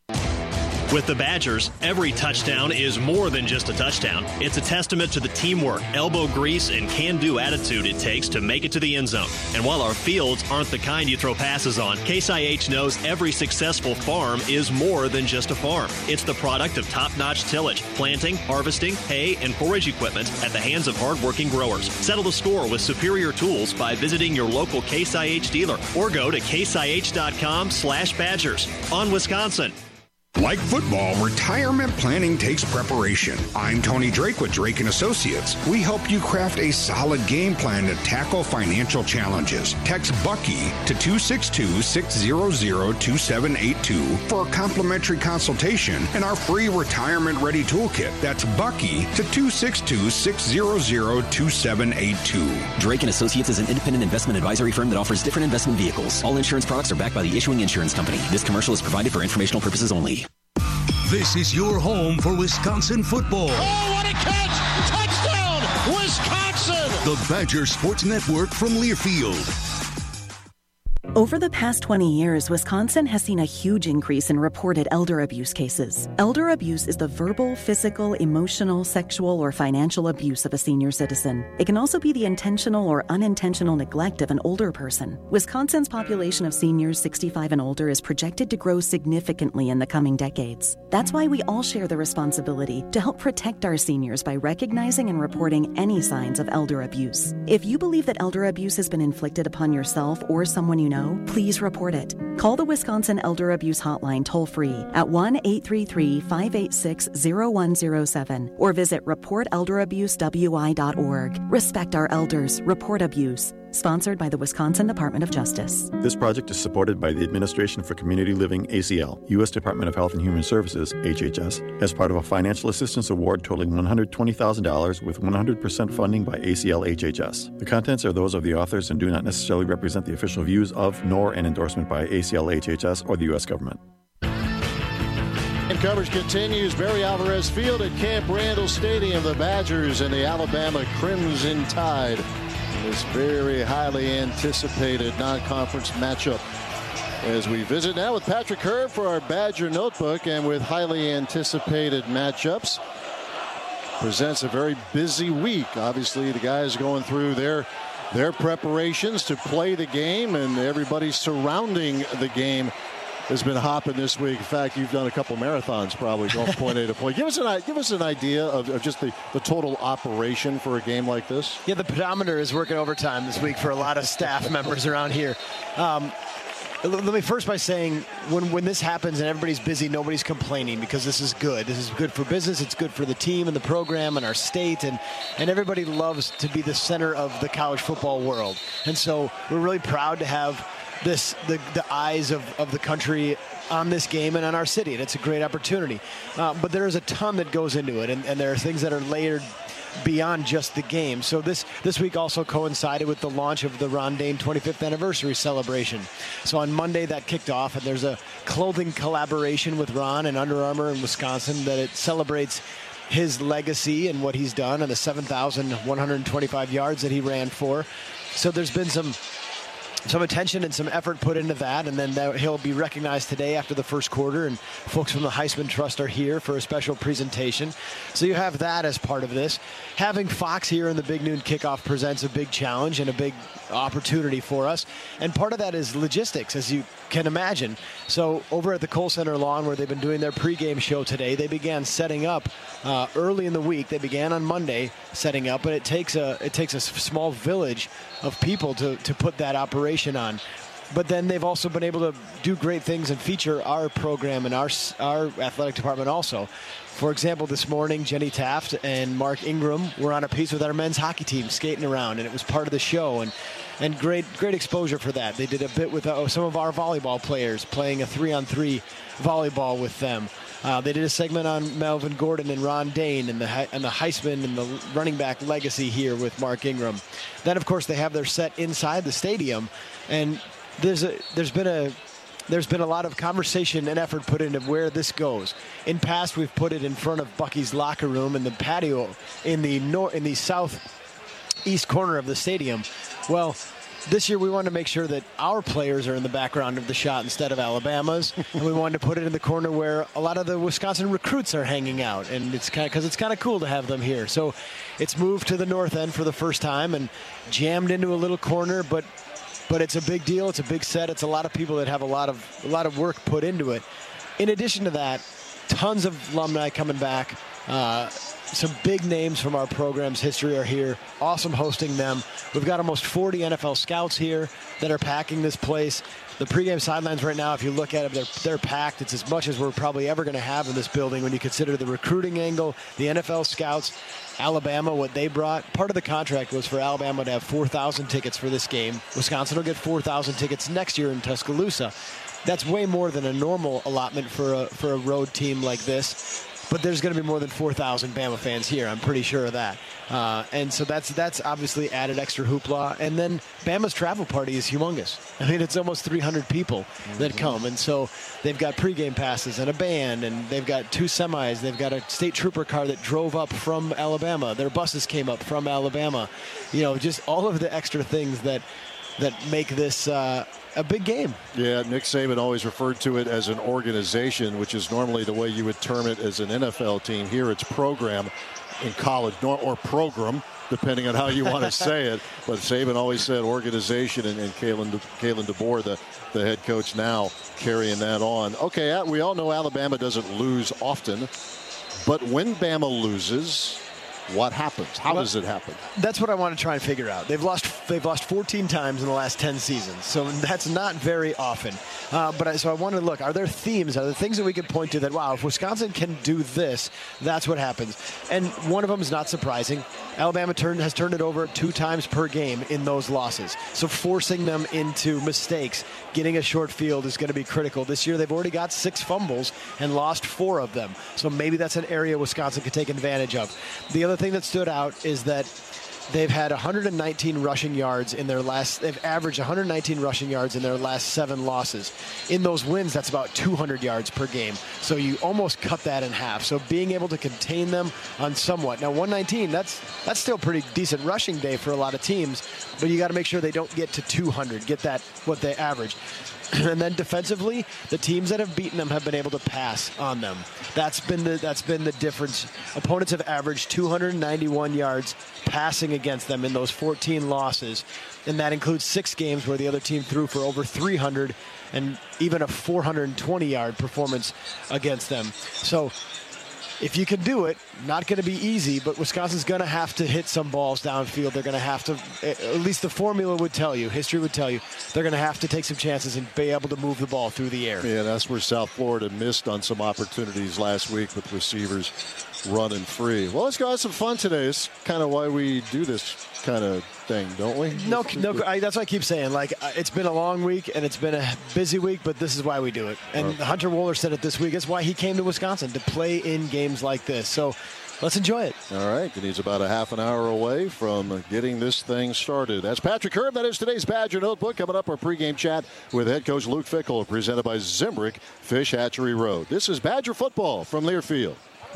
With the Badgers, every touchdown is more than just a touchdown. It's a testament to the teamwork, elbow grease, and can-do attitude it takes to make it to the end zone. And while our fields aren't the kind you throw passes on, Case I H knows every successful farm is more than just a farm. It's the product of top-notch tillage, planting, harvesting, hay, and forage equipment at the hands of hard-working growers. Settle the score with superior tools by visiting your local Case I H dealer or go to case I H dot com slash Badgers. On Wisconsin. Like football, retirement planning takes preparation. I'm Tony Drake with Drake and Associates. We help you craft a solid game plan to tackle financial challenges. Text Bucky to two six two, six zero zero, two seven eight two for a complimentary consultation and our free retirement ready toolkit. That's Bucky to two six two, six zero zero, two seven eight two. Drake and Associates is an independent investment advisory firm that offers different investment vehicles. All insurance products are backed by the issuing insurance company. This commercial is provided for informational purposes only. This is your home for Wisconsin football. Oh, what a catch! Touchdown, Wisconsin! The Badger Sports Network from Learfield. Over the past twenty years, Wisconsin has seen a huge increase in reported elder abuse cases. Elder abuse is the verbal, physical, emotional, sexual, or financial abuse of a senior citizen. It can also be the intentional or unintentional neglect of an older person. Wisconsin's population of seniors sixty-five and older is projected to grow significantly in the coming decades. That's why we all share the responsibility to help protect our seniors by recognizing and reporting any signs of elder abuse. If you believe that elder abuse has been inflicted upon yourself or someone you know, please report it. Call the Wisconsin Elder Abuse Hotline toll-free at one eight three three, five eight six, zero one zero seven or visit report elder abuse w i dot org. Respect our elders. Report abuse. Sponsored by the Wisconsin Department of Justice. This project is supported by the Administration for Community Living, A C L, U S Department of Health and Human Services, H H S, as part of a financial assistance award totaling one hundred twenty thousand dollars with one hundred percent funding by A C L H H S. The contents are those of the authors and do not necessarily represent the official views of, nor an endorsement by A C L H H S or the U S government. And coverage continues. Barry Alvarez Field at Camp Randall Stadium. The Badgers and the Alabama Crimson Tide. This very highly anticipated non-conference matchup. As we visit now with Patrick Herb for our Badger Notebook, and with highly anticipated matchups, presents a very busy week. Obviously, the guys going through their their preparations to play the game, and everybody surrounding the game has been hopping this week. In fact, you've done a couple marathons probably going from point A to point. Give us an give us an idea of, of just the, the total operation for a game like this. Yeah, the pedometer is working overtime this week for a lot of staff members around here. Um, let me first by saying, when, when this happens and everybody's busy, nobody's complaining, because this is good. This is good for business. It's good for the team and the program and our state, and, and everybody loves to be the center of the college football world. And so we're really proud to have this the, the eyes of, of the country on this game and on our city, and it's a great opportunity. Uh, but there is a ton that goes into it, and, and there are things that are layered beyond just the game. So this this week also coincided with the launch of the Ron Dayne twenty-fifth anniversary celebration. So on Monday that kicked off, and there's a clothing collaboration with Ron and Under Armour in Wisconsin that it celebrates his legacy and what he's done and the seven thousand one hundred twenty-five yards that he ran for. So there's been some some attention and some effort put into that, and then that he'll be recognized today after the first quarter, and folks from the Heisman Trust are here for a special presentation. So you have that as part of this. Having Fox here in the Big Noon Kickoff presents a big challenge and a big opportunity for us, and part of that is logistics, as you can imagine. So over at the Kohl Center lawn, where they've been doing their pregame show today, they began setting up uh, early in the week. They began on Monday setting up, but it takes a it takes a small village of people to to put that operation on. But then they've also been able to do great things and feature our program and our our athletic department also. For example, this morning, Jenny Taft and Mark Ingram were on a piece with our men's hockey team skating around, and it was part of the show, and and great great exposure for that. They did a bit with uh, some of our volleyball players, playing a three-on-three volleyball with them. Uh, they did a segment on Melvin Gordon and Ron Dayne and the and the Heisman and the running back legacy here with Mark Ingram. Then, of course, they have their set inside the stadium, and there's a there's been a there's been a lot of conversation and effort put into where this goes. In past, we've put it in front of Bucky's locker room in the patio in the nor- in the southeast corner of the stadium. Well, this year we wanted to make sure that our players are in the background of the shot instead of Alabama's, and we wanted to put it in the corner where a lot of the Wisconsin recruits are hanging out, and it's kind of because it's kind of cool to have them here. So it's moved to the north end for the first time and jammed into a little corner, but but it's a big deal. It's a big set. It's a lot of people that have a lot of a lot of work put into it. In addition to that, tons of alumni coming back. Uh, Some big names from our program's history are here. Awesome hosting them. We've got almost forty N F L scouts here that are packing this place. The pregame sidelines right now, if you look at them, they're, they're packed. It's as much as we're probably ever going to have in this building when you consider the recruiting angle, the N F L scouts, Alabama, what they brought. Part of the contract was for Alabama to have four thousand tickets for this game. Wisconsin will get four thousand tickets next year in Tuscaloosa. That's way more than a normal allotment for a, for a road team like this. But there's going to be more than four thousand Bama fans here. I'm pretty sure of that. Uh, and so that's that's obviously added extra hoopla. And then Bama's travel party is humongous. I mean, it's almost three hundred people mm-hmm. that come. And so they've got pregame passes and a band, and they've got two semis. They've got a state trooper car that drove up from Alabama. Their buses came up from Alabama. You know, just all of the extra things that that make this uh, a big game. Yeah, Nick Saban always referred to it as an organization, which is normally the way you would term it as an N F L team. Here it's program in college, or program, depending on how you want to say it. But Saban always said organization, and, and Kalen, De, Kalen DeBoer, the, the head coach now, carrying that on. Okay, we all know Alabama doesn't lose often, but when Bama loses, what happens? How well, does it happen? That's what I want to try and figure out. They've lost they've lost fourteen times in the last ten seasons, so that's not very often. Uh, but I, so I want to look, are there themes, are there things that we could point to that, wow, if Wisconsin can do this, that's what happens. And one of them is not surprising. Alabama turned, has turned it over two times per game in those losses. So forcing them into mistakes, getting a short field is going to be critical. This year they've already got six fumbles and lost four of them. So maybe that's an area Wisconsin could take advantage of. The other thing that stood out is that they've had one hundred nineteen rushing yards in their last, they've averaged one hundred nineteen rushing yards in their last seven losses. In those wins, that's about two hundred yards per game. So you almost cut that in half. So being able to contain them on somewhat. Now, one nineteen, that's that's still pretty decent rushing day for a lot of teams, but you got to make sure they don't get to two hundred, get that, what they average. And then defensively, the teams that have beaten them have been able to pass on them. That's been the that's been the difference. Opponents have averaged two hundred ninety-one yards passing against them in those fourteen losses, and that includes six games where the other team threw for over three hundred and even a four hundred twenty yard performance against them. So if you can do it, not going to be easy, but Wisconsin's going to have to hit some balls downfield. They're going to have to, at least the formula would tell you, history would tell you, they're going to have to take some chances and be able to move the ball through the air. Yeah, that's where South Florida missed on some opportunities last week with receivers running free. Well, let's go have some fun today. It's kind of why we do this kind of thing, don't we? No, no. I, that's what I keep saying. Like, it's been a long week and it's been a busy week, but this is why we do it. And right. Hunter Wohler said it this week. It's why he came to Wisconsin, to play in games like this. So let's enjoy it. All right. And he's about a half an hour away from getting this thing started. That's Patrick Herb. That is today's Badger Notebook. Coming up, our pregame chat with head coach Luke Fickell, presented by Zimbrick Fish Hatchery Road. This is Badger football from Learfield.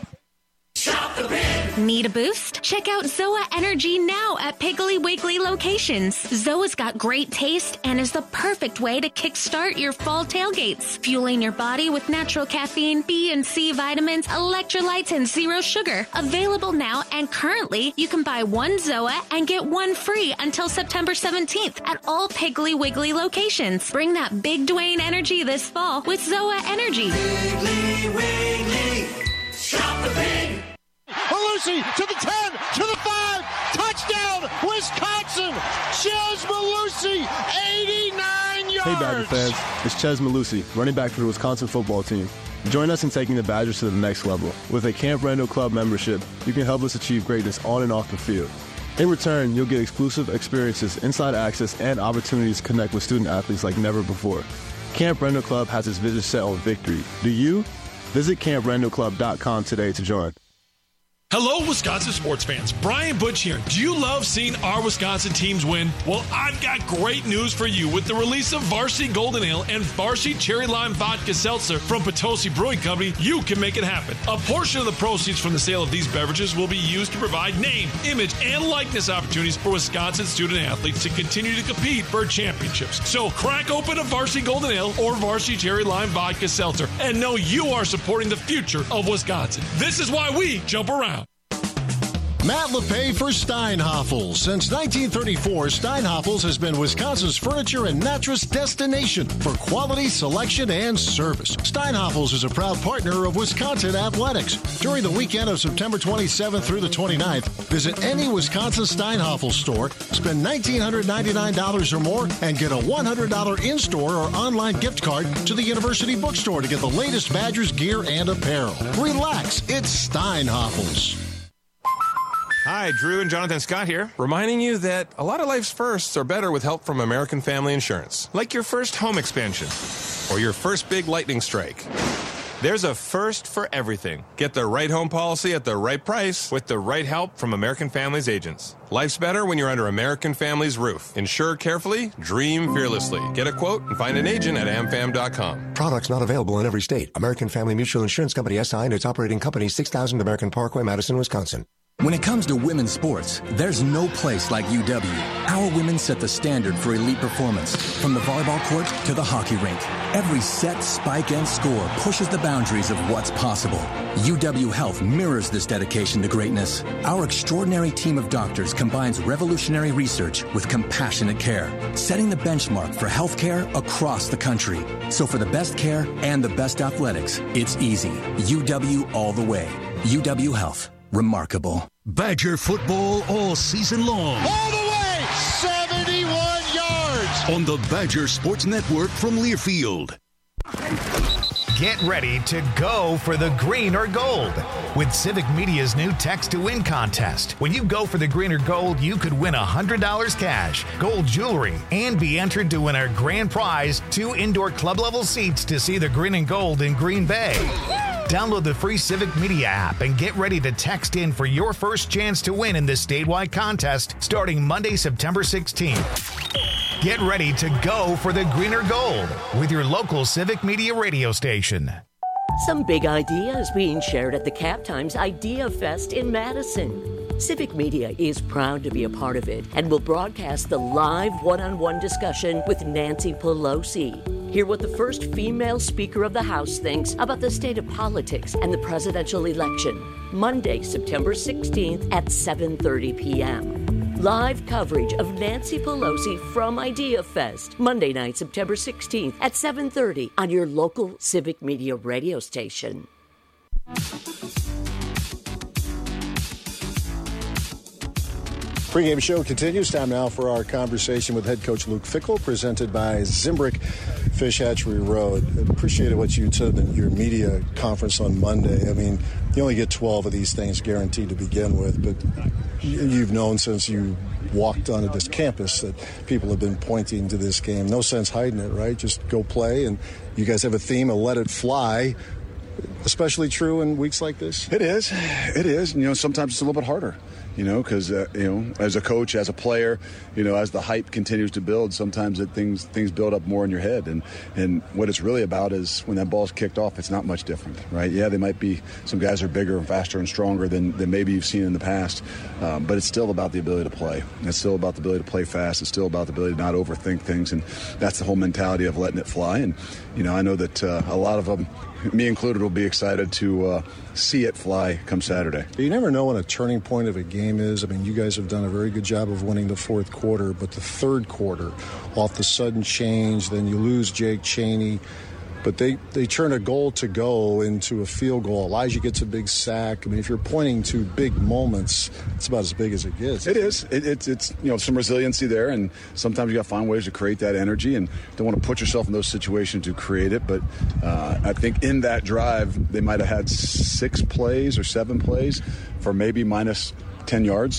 Shop the Pig. Need a boost? Check out Zoa Energy now at Piggly Wiggly locations. Zoa's got great taste and is the perfect way to kickstart your fall tailgates. Fueling your body with natural caffeine, B and C vitamins, electrolytes, and zero sugar. Available now, and currently you can buy one Zoa and get one free until September seventeenth at all Piggly Wiggly locations. Bring that big Dwayne energy this fall with Zoa Energy. Piggly Wiggly. Shop the Pig. Malusi to the ten, to the five, touchdown, Wisconsin. Ches Malusi, eighty-nine yards. Hey Badger fans, it's Ches Malusi, running back for the Wisconsin football team. Join us in taking the Badgers to the next level. With a Camp Randall Club membership, you can help us achieve greatness on and off the field. In return, you'll get exclusive experiences, inside access, and opportunities to connect with student athletes like never before. Camp Randall Club has its vision set on victory. Do you? Visit camp randall club dot com today to join. Hello, Wisconsin sports fans. Brian Butch here. Do you love seeing our Wisconsin teams win? Well, I've got great news for you. With the release of Varsity Golden Ale and Varsity Cherry Lime Vodka Seltzer from Potosi Brewing Company, you can make it happen. A portion of the proceeds from the sale of these beverages will be used to provide name, image, and likeness opportunities for Wisconsin student athletes to continue to compete for championships. So crack open a Varsity Golden Ale or Varsity Cherry Lime Vodka Seltzer and know you are supporting the future of Wisconsin. This is why we jump around. Matt LePay for Steinhoffels. Since nineteen thirty-four, Steinhoffels has been Wisconsin's furniture and mattress destination for quality, selection, and service. Steinhoffels is a proud partner of Wisconsin Athletics. During the weekend of September twenty-seventh through the twenty-ninth, visit any Wisconsin Steinhoffels store, spend one thousand nine hundred ninety-nine dollars or more, and get a one hundred dollars in-store or online gift card to the University Bookstore to get the latest Badgers gear and apparel. Relax, it's Steinhoffels. Hi, Drew and Jonathan Scott here, reminding you that a lot of life's firsts are better with help from American Family Insurance. Like your first home expansion or your first big lightning strike. There's a first for everything. Get the right home policy at the right price with the right help from American Family's agents. Life's better when you're under American Family's roof. Insure carefully, dream fearlessly. Get a quote and find an agent at am fam dot com. Products not available in every state. American Family Mutual Insurance Company S I and its operating company, six thousand American Parkway, Madison, Wisconsin. When it comes to women's sports, there's no place like U W. Our women set the standard for elite performance, from the volleyball court to the hockey rink. Every set, spike, and score pushes the boundaries of what's possible. U W Health mirrors this dedication to greatness. Our extraordinary team of doctors combines revolutionary research with compassionate care, setting the benchmark for healthcare across the country. So for the best care and the best athletics, it's easy. U W all the way. U W Health. Remarkable. Badger football all season long. All the way, seventy-one yards. On the Badger Sports Network from Learfield. Get ready to go for the green or gold with Civic Media's new Text to Win contest. When you go for the green or gold, you could win one hundred dollars cash, gold jewelry, and be entered to win our grand prize, two indoor club-level seats to see the green and gold in Green Bay. Download the free Civic Media app and get ready to text in for your first chance to win in this statewide contest starting Monday, September sixteenth. Get ready to go for the green or gold with your local Civic Media radio station. Some big ideas being shared at the Cap Times Idea Fest in Madison. Civic Media is proud to be a part of it and will broadcast the live one-on-one discussion with Nancy Pelosi. Hear what the first female Speaker of the House thinks about the state of politics and the presidential election. Monday, September sixteenth at seven thirty p.m. Live coverage of Nancy Pelosi from Idea Fest. Monday night, September sixteenth at seven thirty on your local Civic Media radio station. Pre-game show continues. Time now for our conversation with head coach Luke Fickell, presented by Zimbrick Fish Hatchery Road. Appreciated what you said in your media conference on Monday. I mean, you only get twelve of these things guaranteed to begin with, but you've known since you walked onto this campus that people have been pointing to this game. No sense hiding it, right? Just go play, and you guys have a theme of let it fly. Especially true in weeks like this? It is. It is. You know, sometimes it's a little bit harder. You know, because, uh, you know, as a coach, as a player, you know, as the hype continues to build, sometimes it, things things build up more in your head. And, and what it's really about is when that ball's kicked off, it's not much different, right? Yeah, they might be, some guys are bigger and faster and stronger than, than maybe you've seen in the past. Um, but it's still about the ability to play. It's still about the ability to play fast. It's still about the ability to not overthink things. And that's the whole mentality of letting it fly. And, you know, I know that uh, a lot of them, me included, will be excited to uh, see it fly come Saturday. You never know when a turning point of a game is. I mean, you guys have done a very good job of winning the fourth quarter, but the third quarter, off the sudden change, then you lose Jake Chaney. But they, they turn a goal to go into a field goal. Elijah gets a big sack. I mean, if you're pointing to big moments, it's about as big as it gets. It is. It, it's, it's, you know, some resiliency there, and sometimes you got to find ways to create that energy, and don't want to put yourself in those situations to create it. But uh, I think in that drive, they might have had six plays or seven plays for maybe minus ten yards.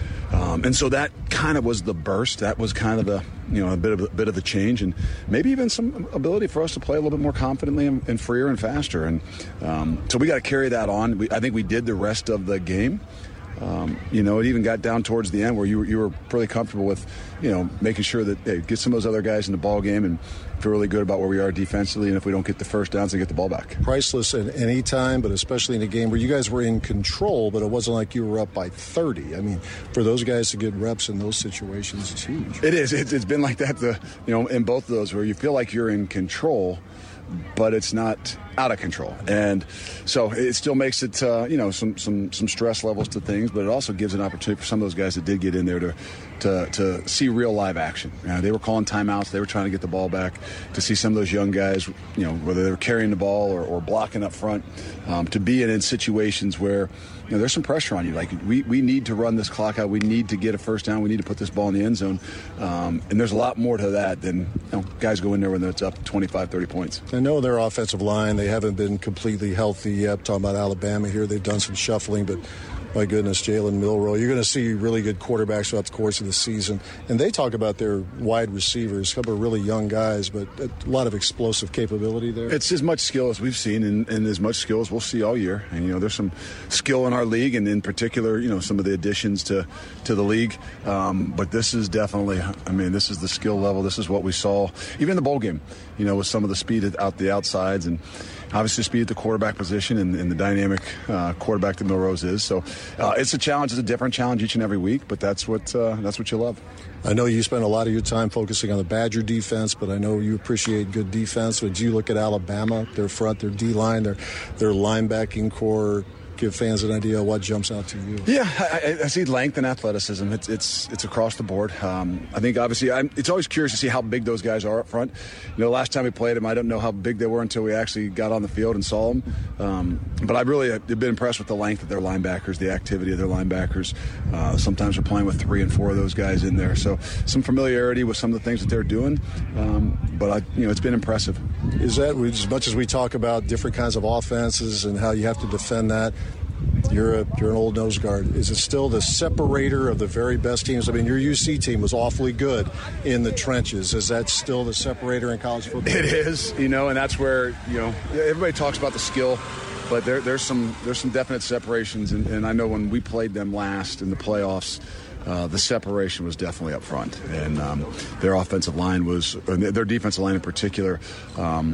Um, and so that kind of was the burst. That was kind of the, you know, a bit of a bit of the change, and maybe even some ability for us to play a little bit more confidently and, and freer and faster. And um, so we got to carry that on. We, I think we did the rest of the game. Um, you know, it even got down towards the end where you were, you were pretty comfortable with, you know, making sure that, hey, get some of those other guys in the ball game and feel really good about where we are defensively. And if we don't get the first downs, then get the ball back. Priceless at any time, but especially in a game where you guys were in control, but it wasn't like you were up by thirty. I mean, for those guys to get reps in those situations is huge. It is. It's, it's been like that, the, you know, in both of those where you feel like you're in control, but it's not out of control. And so it still makes it, uh, you know, some, some, some stress levels to things, but it also gives an opportunity for some of those guys that did get in there to to, to see real live action. Uh, they were calling timeouts. They were trying to get the ball back, to see some of those young guys, you know, whether they were carrying the ball or, or blocking up front, um, to be in, in situations where, you know, there's some pressure on you. Like, we, we need to run this clock out. We need to get a first down. We need to put this ball in the end zone. Um, and there's a lot more to that than, you know, guys go in there when it's up twenty-five, thirty points. I know their offensive line, they haven't been completely healthy yet. Talking about Alabama here, they've done some shuffling, but my goodness, Jalen Milroe, you're going to see really good quarterbacks throughout the course of the season. And they talk about their wide receivers, a couple of really young guys, but a lot of explosive capability there. It's as much skill as we've seen, and, and as much skill as we'll see all year. And, you know, there's some skill in our league, and in particular, you know, some of the additions to, to the league. Um, but this is definitely, I mean, this is the skill level. This is what we saw, even in the bowl game, you know, with some of the speed out the outsides, and obviously speed at the quarterback position, and, and the dynamic uh, quarterback that Milrose is. So uh, it's a challenge. It's a different challenge each and every week, but that's what uh, that's what you love. I know you spend a lot of your time focusing on the Badger defense, but I know you appreciate good defense. Would you look at Alabama, their front, their D-line, their, their linebacking core? Give fans an idea of what jumps out to you. Yeah, I, I see length and athleticism. It's it's it's across the board. Um, I think obviously I'm, it's always curious to see how big those guys are up front. You know, last time we played them, I don't know how big they were until we actually got on the field and saw them. Um, but I really have been impressed with the length of their linebackers, the activity of their linebackers. Uh, sometimes we're playing with three and four of those guys in there, so some familiarity with some of the things that they're doing. Um, but I, you know, it's been impressive. Is that as much as we talk about different kinds of offenses and how you have to defend that? You're a, you're an old nose guard. Is it still the separator of the very best teams? I mean, your U C team was awfully good in the trenches. Is that still the separator in college football? It is, you know, and that's where, you know, everybody talks about the skill, but there, there's some there's some definite separations. And, and I know when we played them last in the playoffs, Uh, the separation was definitely up front, and um, their offensive line was, their defensive line in particular, um,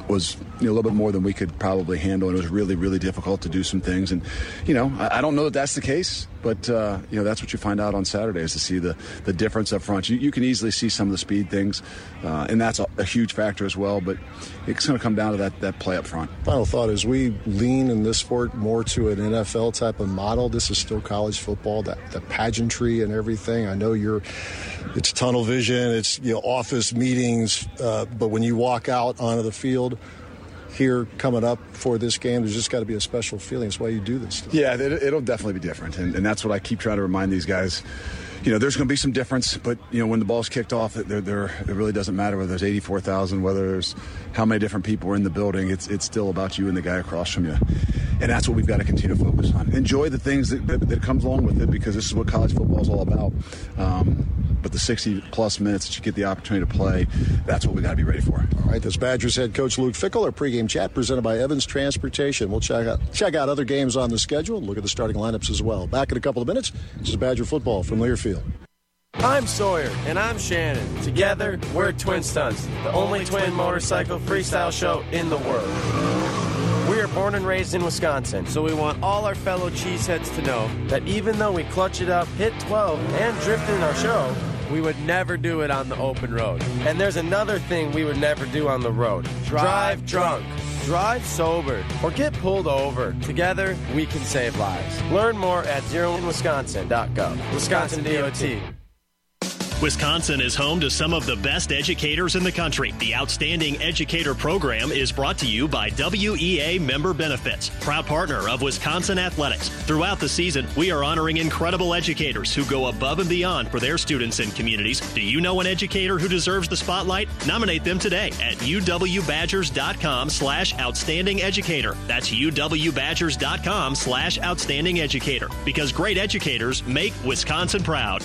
was you know, a little bit more than we could probably handle, and it was really, really difficult to do some things. And, you know, I, I don't know that that's the case, but, uh, you know, that's what you find out on Saturday is to see the, the difference up front. You, you can easily see some of the speed things, uh, and that's a, a huge factor as well, but it's going to come down to that, that play up front. Final thought is we lean in this sport more to an N F L type of model. This is still college football, that the pageantry and everything. I know you're, it's tunnel vision, it's, you know, office meetings, uh, but when you walk out onto the field here coming up for this game, there's just got to be a special feeling. That's why you do this stuff. Yeah, it, it'll definitely be different, and, and that's what I keep trying to remind these guys. You know, there's going to be some difference, but, you know, when the ball's kicked off, it, there, there, it really doesn't matter whether there's eighty-four thousand, whether there's how many different people are in the building. It's it's still about you and the guy across from you. And that's what we've got to continue to focus on. Enjoy the things that, that, that comes along with it, because this is what college football is all about. Um, but the sixty-plus minutes that you get the opportunity to play, that's what we got to be ready for. All right, this Badgers head coach Luke Fickell. Our pregame chat presented by Evans Transportation. We'll check out, check out other games on the schedule and look at the starting lineups as well. Back in a couple of minutes, this is Badger football from Learfield. I'm Sawyer, and I'm Shannon. Together, we're Twin Stunts, the only twin motorcycle freestyle show in the world. We are born and raised in Wisconsin, so we want all our fellow cheeseheads to know that even though we clutch it up, hit twelve, and drift in our show, we would never do it on the open road. And there's another thing we would never do on the road. Drive drunk. Drive sober, or get pulled over. Together, we can save lives. Learn more at zero in wisconsin dot gov. Wisconsin D O T. Wisconsin is home to some of the best educators in the country. The Outstanding Educator Program is brought to you by W E A Member Benefits, proud partner of Wisconsin Athletics. Throughout the season, we are honoring incredible educators who go above and beyond for their students and communities. Do you know an educator who deserves the spotlight? Nominate them today at uwbadgers.com slash outstanding educator. That's uwbadgers.com slash outstanding educator. Because great educators make Wisconsin proud.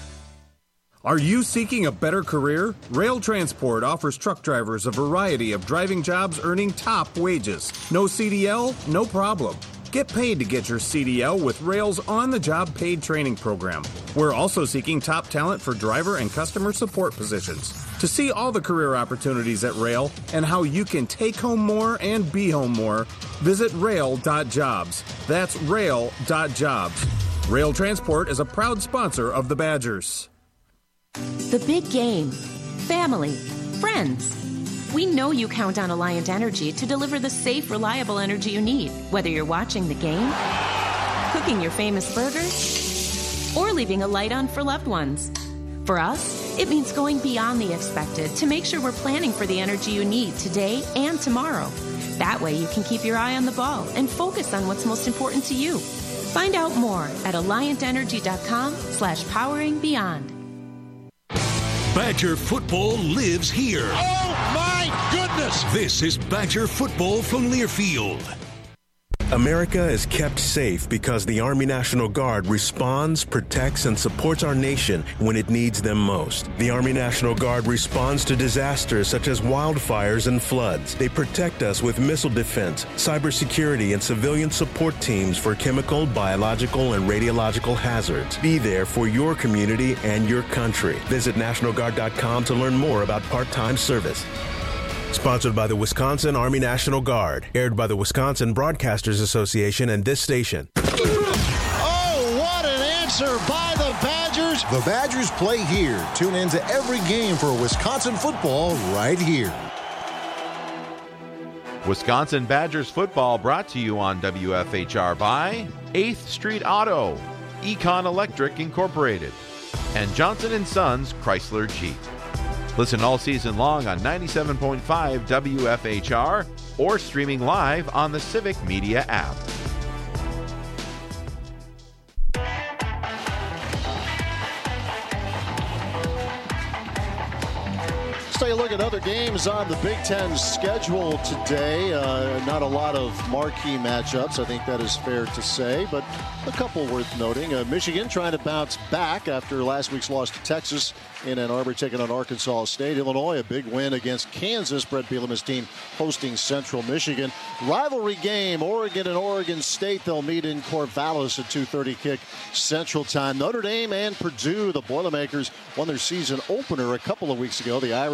Are you seeking a better career? Rail Transport offers truck drivers a variety of driving jobs earning top wages. No C D L? No problem. Get paid to get your C D L with Rail's on-the-job paid training program. We're also seeking top talent for driver and customer support positions. To see all the career opportunities at Rail and how you can take home more and be home more, visit rail dot jobs. That's rail dot jobs. Rail Transport is a proud sponsor of the Badgers. The big game. Family. Friends. We know you count on Alliant Energy to deliver the safe, reliable energy you need, whether you're watching the game, cooking your famous burgers, or leaving a light on for loved ones. For us, it means going beyond the expected to make sure we're planning for the energy you need today and tomorrow. That way you can keep your eye on the ball and focus on what's most important to you. Find out more at alliant energy dot com slash powering beyond. Badger football lives here. Oh, my goodness! This is Badger football from Learfield. America is kept safe because the Army National Guard responds, protects, and supports our nation when it needs them most. The Army National Guard responds to disasters such as wildfires and floods. They protect us with missile defense, cybersecurity, and civilian support teams for chemical, biological, and radiological hazards. Be there for your community and your country. Visit National Guard dot com to learn more about part-time service. Sponsored by the Wisconsin Army National Guard. Aired by the Wisconsin Broadcasters Association and this station. Oh, what an answer by the Badgers. The Badgers play here. Tune in to every game for Wisconsin football right here. Wisconsin Badgers football brought to you on W F H R by eighth Street Auto, Econ Electric Incorporated, and Johnson and Sons Chrysler Jeep. Listen all season long on ninety-seven point five W F H R or streaming live on the Civic Media app. Let's take a look at other games on the Big Ten schedule today. Uh, not a lot of marquee matchups, I think that is fair to say, but a couple worth noting. Uh, Michigan trying to bounce back after last week's loss to Texas in Ann Arbor, taking on Arkansas State. Illinois, a big win against Kansas. Brett Bielema's team hosting Central Michigan. Rivalry game, Oregon and Oregon State. They'll meet in Corvallis at two thirty kick Central Time. Notre Dame and Purdue, the Boilermakers, won their season opener a couple of weeks ago. The Irish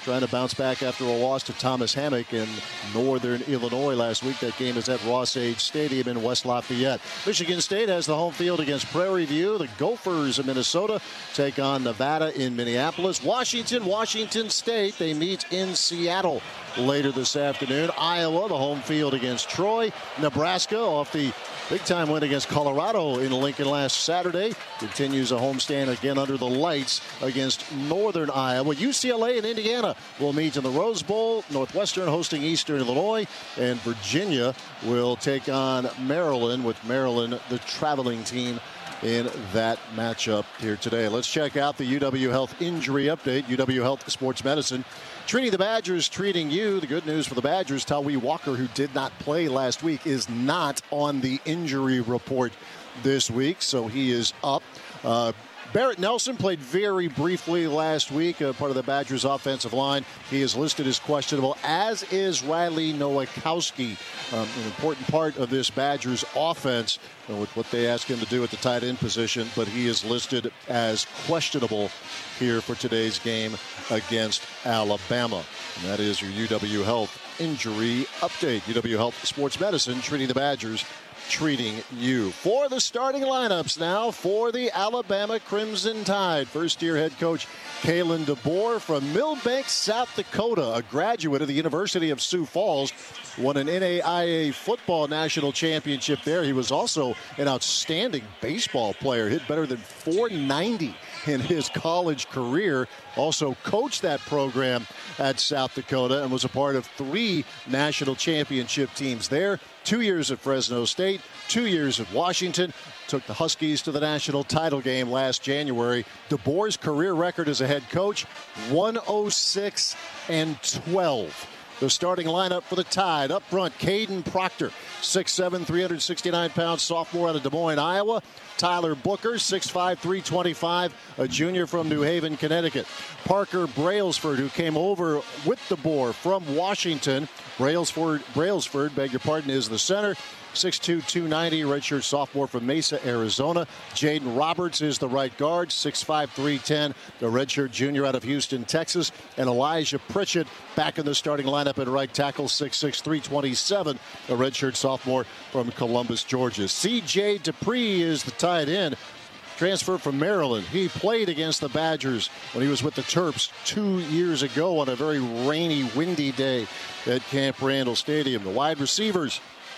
trying to bounce back after a loss to Thomas Hammock in Northern Illinois last week. That game is at Ross-Age Stadium in West Lafayette. Michigan State has the home field against Prairie View. The Gophers of Minnesota take on Nevada in Minneapolis. Washington, Washington State, they meet in Seattle later this afternoon. Iowa, the home field against Troy. Nebraska, off the big-time win against Colorado in Lincoln last Saturday, continues a homestand again under the lights against Northern Iowa. U C L A and Indiana will meet in the Rose Bowl. Northwestern hosting Eastern Illinois, and Virginia will take on Maryland, with Maryland the traveling team in that matchup here today. Let's check out the U W Health injury update. U W Health Sports Medicine treating the Badgers, treating you. The good news for the Badgers, Tawee Walker, who did not play last week, is not on the injury report this week, so he is up. Uh, Barrett Nelson played very briefly last week, uh, part of the Badgers offensive line. He is listed as questionable, as is Riley Nowakowski, um, an important part of this Badgers offense uh, with what they ask him to do at the tight end position, but he is listed as questionable here for today's game against Alabama. And that is your U W Health injury update. U W Health Sports Medicine treating the Badgers, treating you. For the starting lineups now for the Alabama Crimson Tide. First-year head coach Kalen DeBoer from Millbank, South Dakota, a graduate of the University of Sioux Falls, won an N A I A football national championship there. He was also an outstanding baseball player, hit better than four ninety in his college career. Also coached that program at South Dakota and was a part of three national championship teams there. Two years at Fresno State, two years at Washington. Took the Huskies to the national title game last January. DeBoer's career record as a head coach, one oh six and twelve. The starting lineup for the Tide. Up front, Caden Proctor, six seven, three hundred sixty-nine pounds, sophomore out of Des Moines, Iowa. Tyler Booker, six five, three twenty-five, a junior from New Haven, Connecticut. Parker Brailsford, who came over with DeBoer from Washington. Brailsford, Brailsford, beg your pardon, is the center. six two, two ninety, redshirt sophomore from Mesa, Arizona. Jaden Roberts is the right guard, six five, three ten, the redshirt junior out of Houston, Texas. And Elijah Pritchett back in the starting lineup at right tackle, six six, three twenty-seven, a redshirt sophomore from Columbus, Georgia. C J Dupree is the tight end. Transfer from Maryland. He played against the Badgers when he was with the Terps two years ago on a very rainy, windy day at Camp Randall Stadium. The wide receivers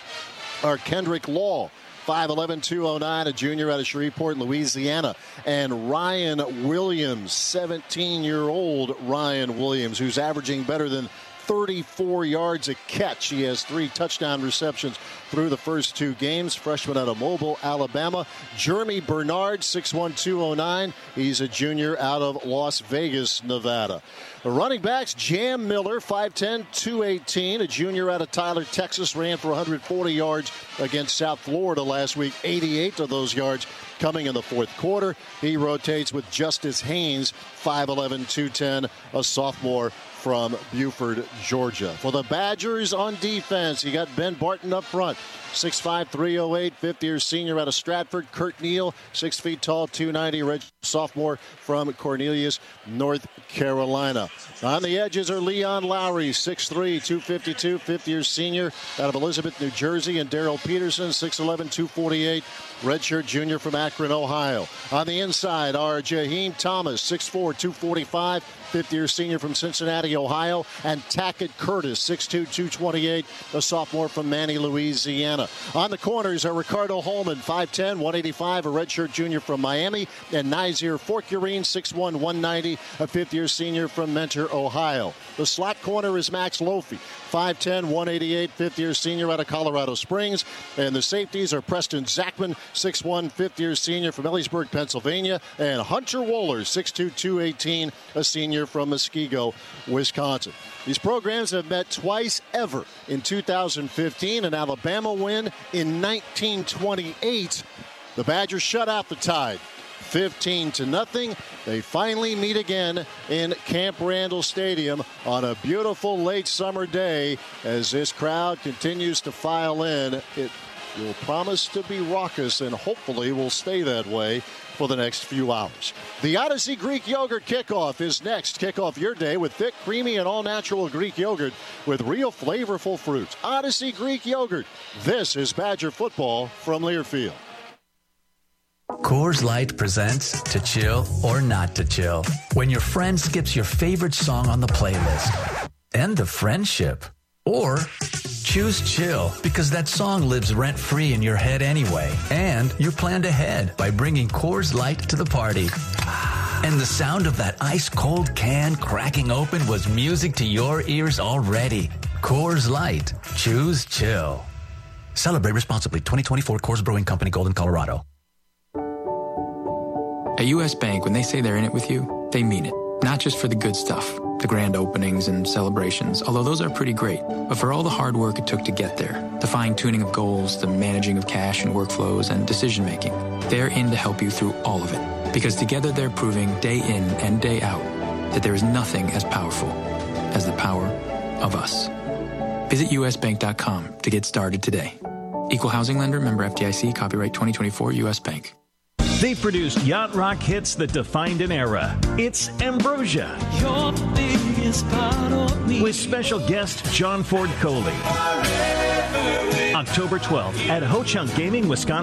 are Kendrick Law, five eleven, two oh nine, a junior out of Shreveport, Louisiana. And Ryan Williams, seventeen-year-old Ryan Williams, who's averaging better than thirty-four yards a catch. He has three touchdown receptions through the first two games. Freshman out of Mobile, Alabama. Jeremy Bernard, six one, two oh nine. He's a junior out of Las Vegas, Nevada. The running backs, Jam Miller, five ten, two eighteen, a junior out of Tyler, Texas, ran for one hundred forty yards against South Florida last week. eighty-eight of those yards coming in the fourth quarter. He rotates with Justice Haynes, five eleven, two ten, a sophomore from Buford, Georgia. For the Badgers on defense, you got Ben Barton up front, six five, three oh eight, fifth-year senior out of Stratford. Kurt Neal, six feet tall, two ninety, red sophomore from Cornelius, North Carolina. On the edges are Leon Lowry, six three, two fifty-two, fifth-year senior out of Elizabeth, New Jersey, and Daryl Peterson, six eleven, two forty-eight, redshirt junior from Akron, Ohio. On the inside are Jaheim Thomas, six four, two forty-five, fifth-year senior from Cincinnati, Ohio, and Tackett Curtis, six two, two twenty-eight, a sophomore from Manny, Louisiana. On the corners are Ricardo Holman, five ten, one eighty-five, a redshirt junior from Miami, and Nazir Forkurine, six one, one ninety, a fifth-year senior from Mentor, Ohio. The slot corner is Max Lofi, five ten, one eighty-eight, fifth-year senior out of Colorado Springs. And the safeties are Preston Zachman, six one, fifth-year senior from Ellisburg, Pennsylvania, and Hunter Wohler, six two, two eighteen, a senior from Muskego, Wisconsin. These programs have met twice ever, in two thousand fifteen, an Alabama win in nineteen twenty-eight. The Badgers shut out the Tide fifteen to nothing. They finally meet again in Camp Randall Stadium on a beautiful late summer day as this crowd continues to file in. It You'll promise to be raucous, and hopefully will stay that way for the next few hours. The Odyssey Greek Yogurt Kickoff is next. Kick off your day with thick, creamy, and all-natural Greek yogurt with real flavorful fruits. Odyssey Greek Yogurt. This is Badger football from Learfield. Coors Light presents To Chill or Not to Chill. When your friend skips your favorite song on the playlist. End the friendship. Or choose chill because that song lives rent-free in your head anyway. And you're planned ahead by bringing Coors Light to the party. And the sound of that ice-cold can cracking open was music to your ears already. Coors Light. Choose chill. Celebrate responsibly. twenty twenty-four Coors Brewing Company, Golden, Colorado. At U S Bank, when they say they're in it with you, they mean it. Not just for the good stuff, the grand openings and celebrations, although those are pretty great, but for all the hard work it took to get there, the fine-tuning of goals, the managing of cash and workflows, and decision-making. They're in to help you through all of it, because together they're proving day in and day out that there is nothing as powerful as the power of us. Visit U S bank dot com to get started today. Equal housing lender, member F D I C, copyright twenty twenty-four, U S Bank. They've produced yacht rock hits that defined an era. It's Ambrosia. You're the biggest part of me. With special guest John Ford Coley. October twelfth at Ho Chunk Gaming, Wisconsin.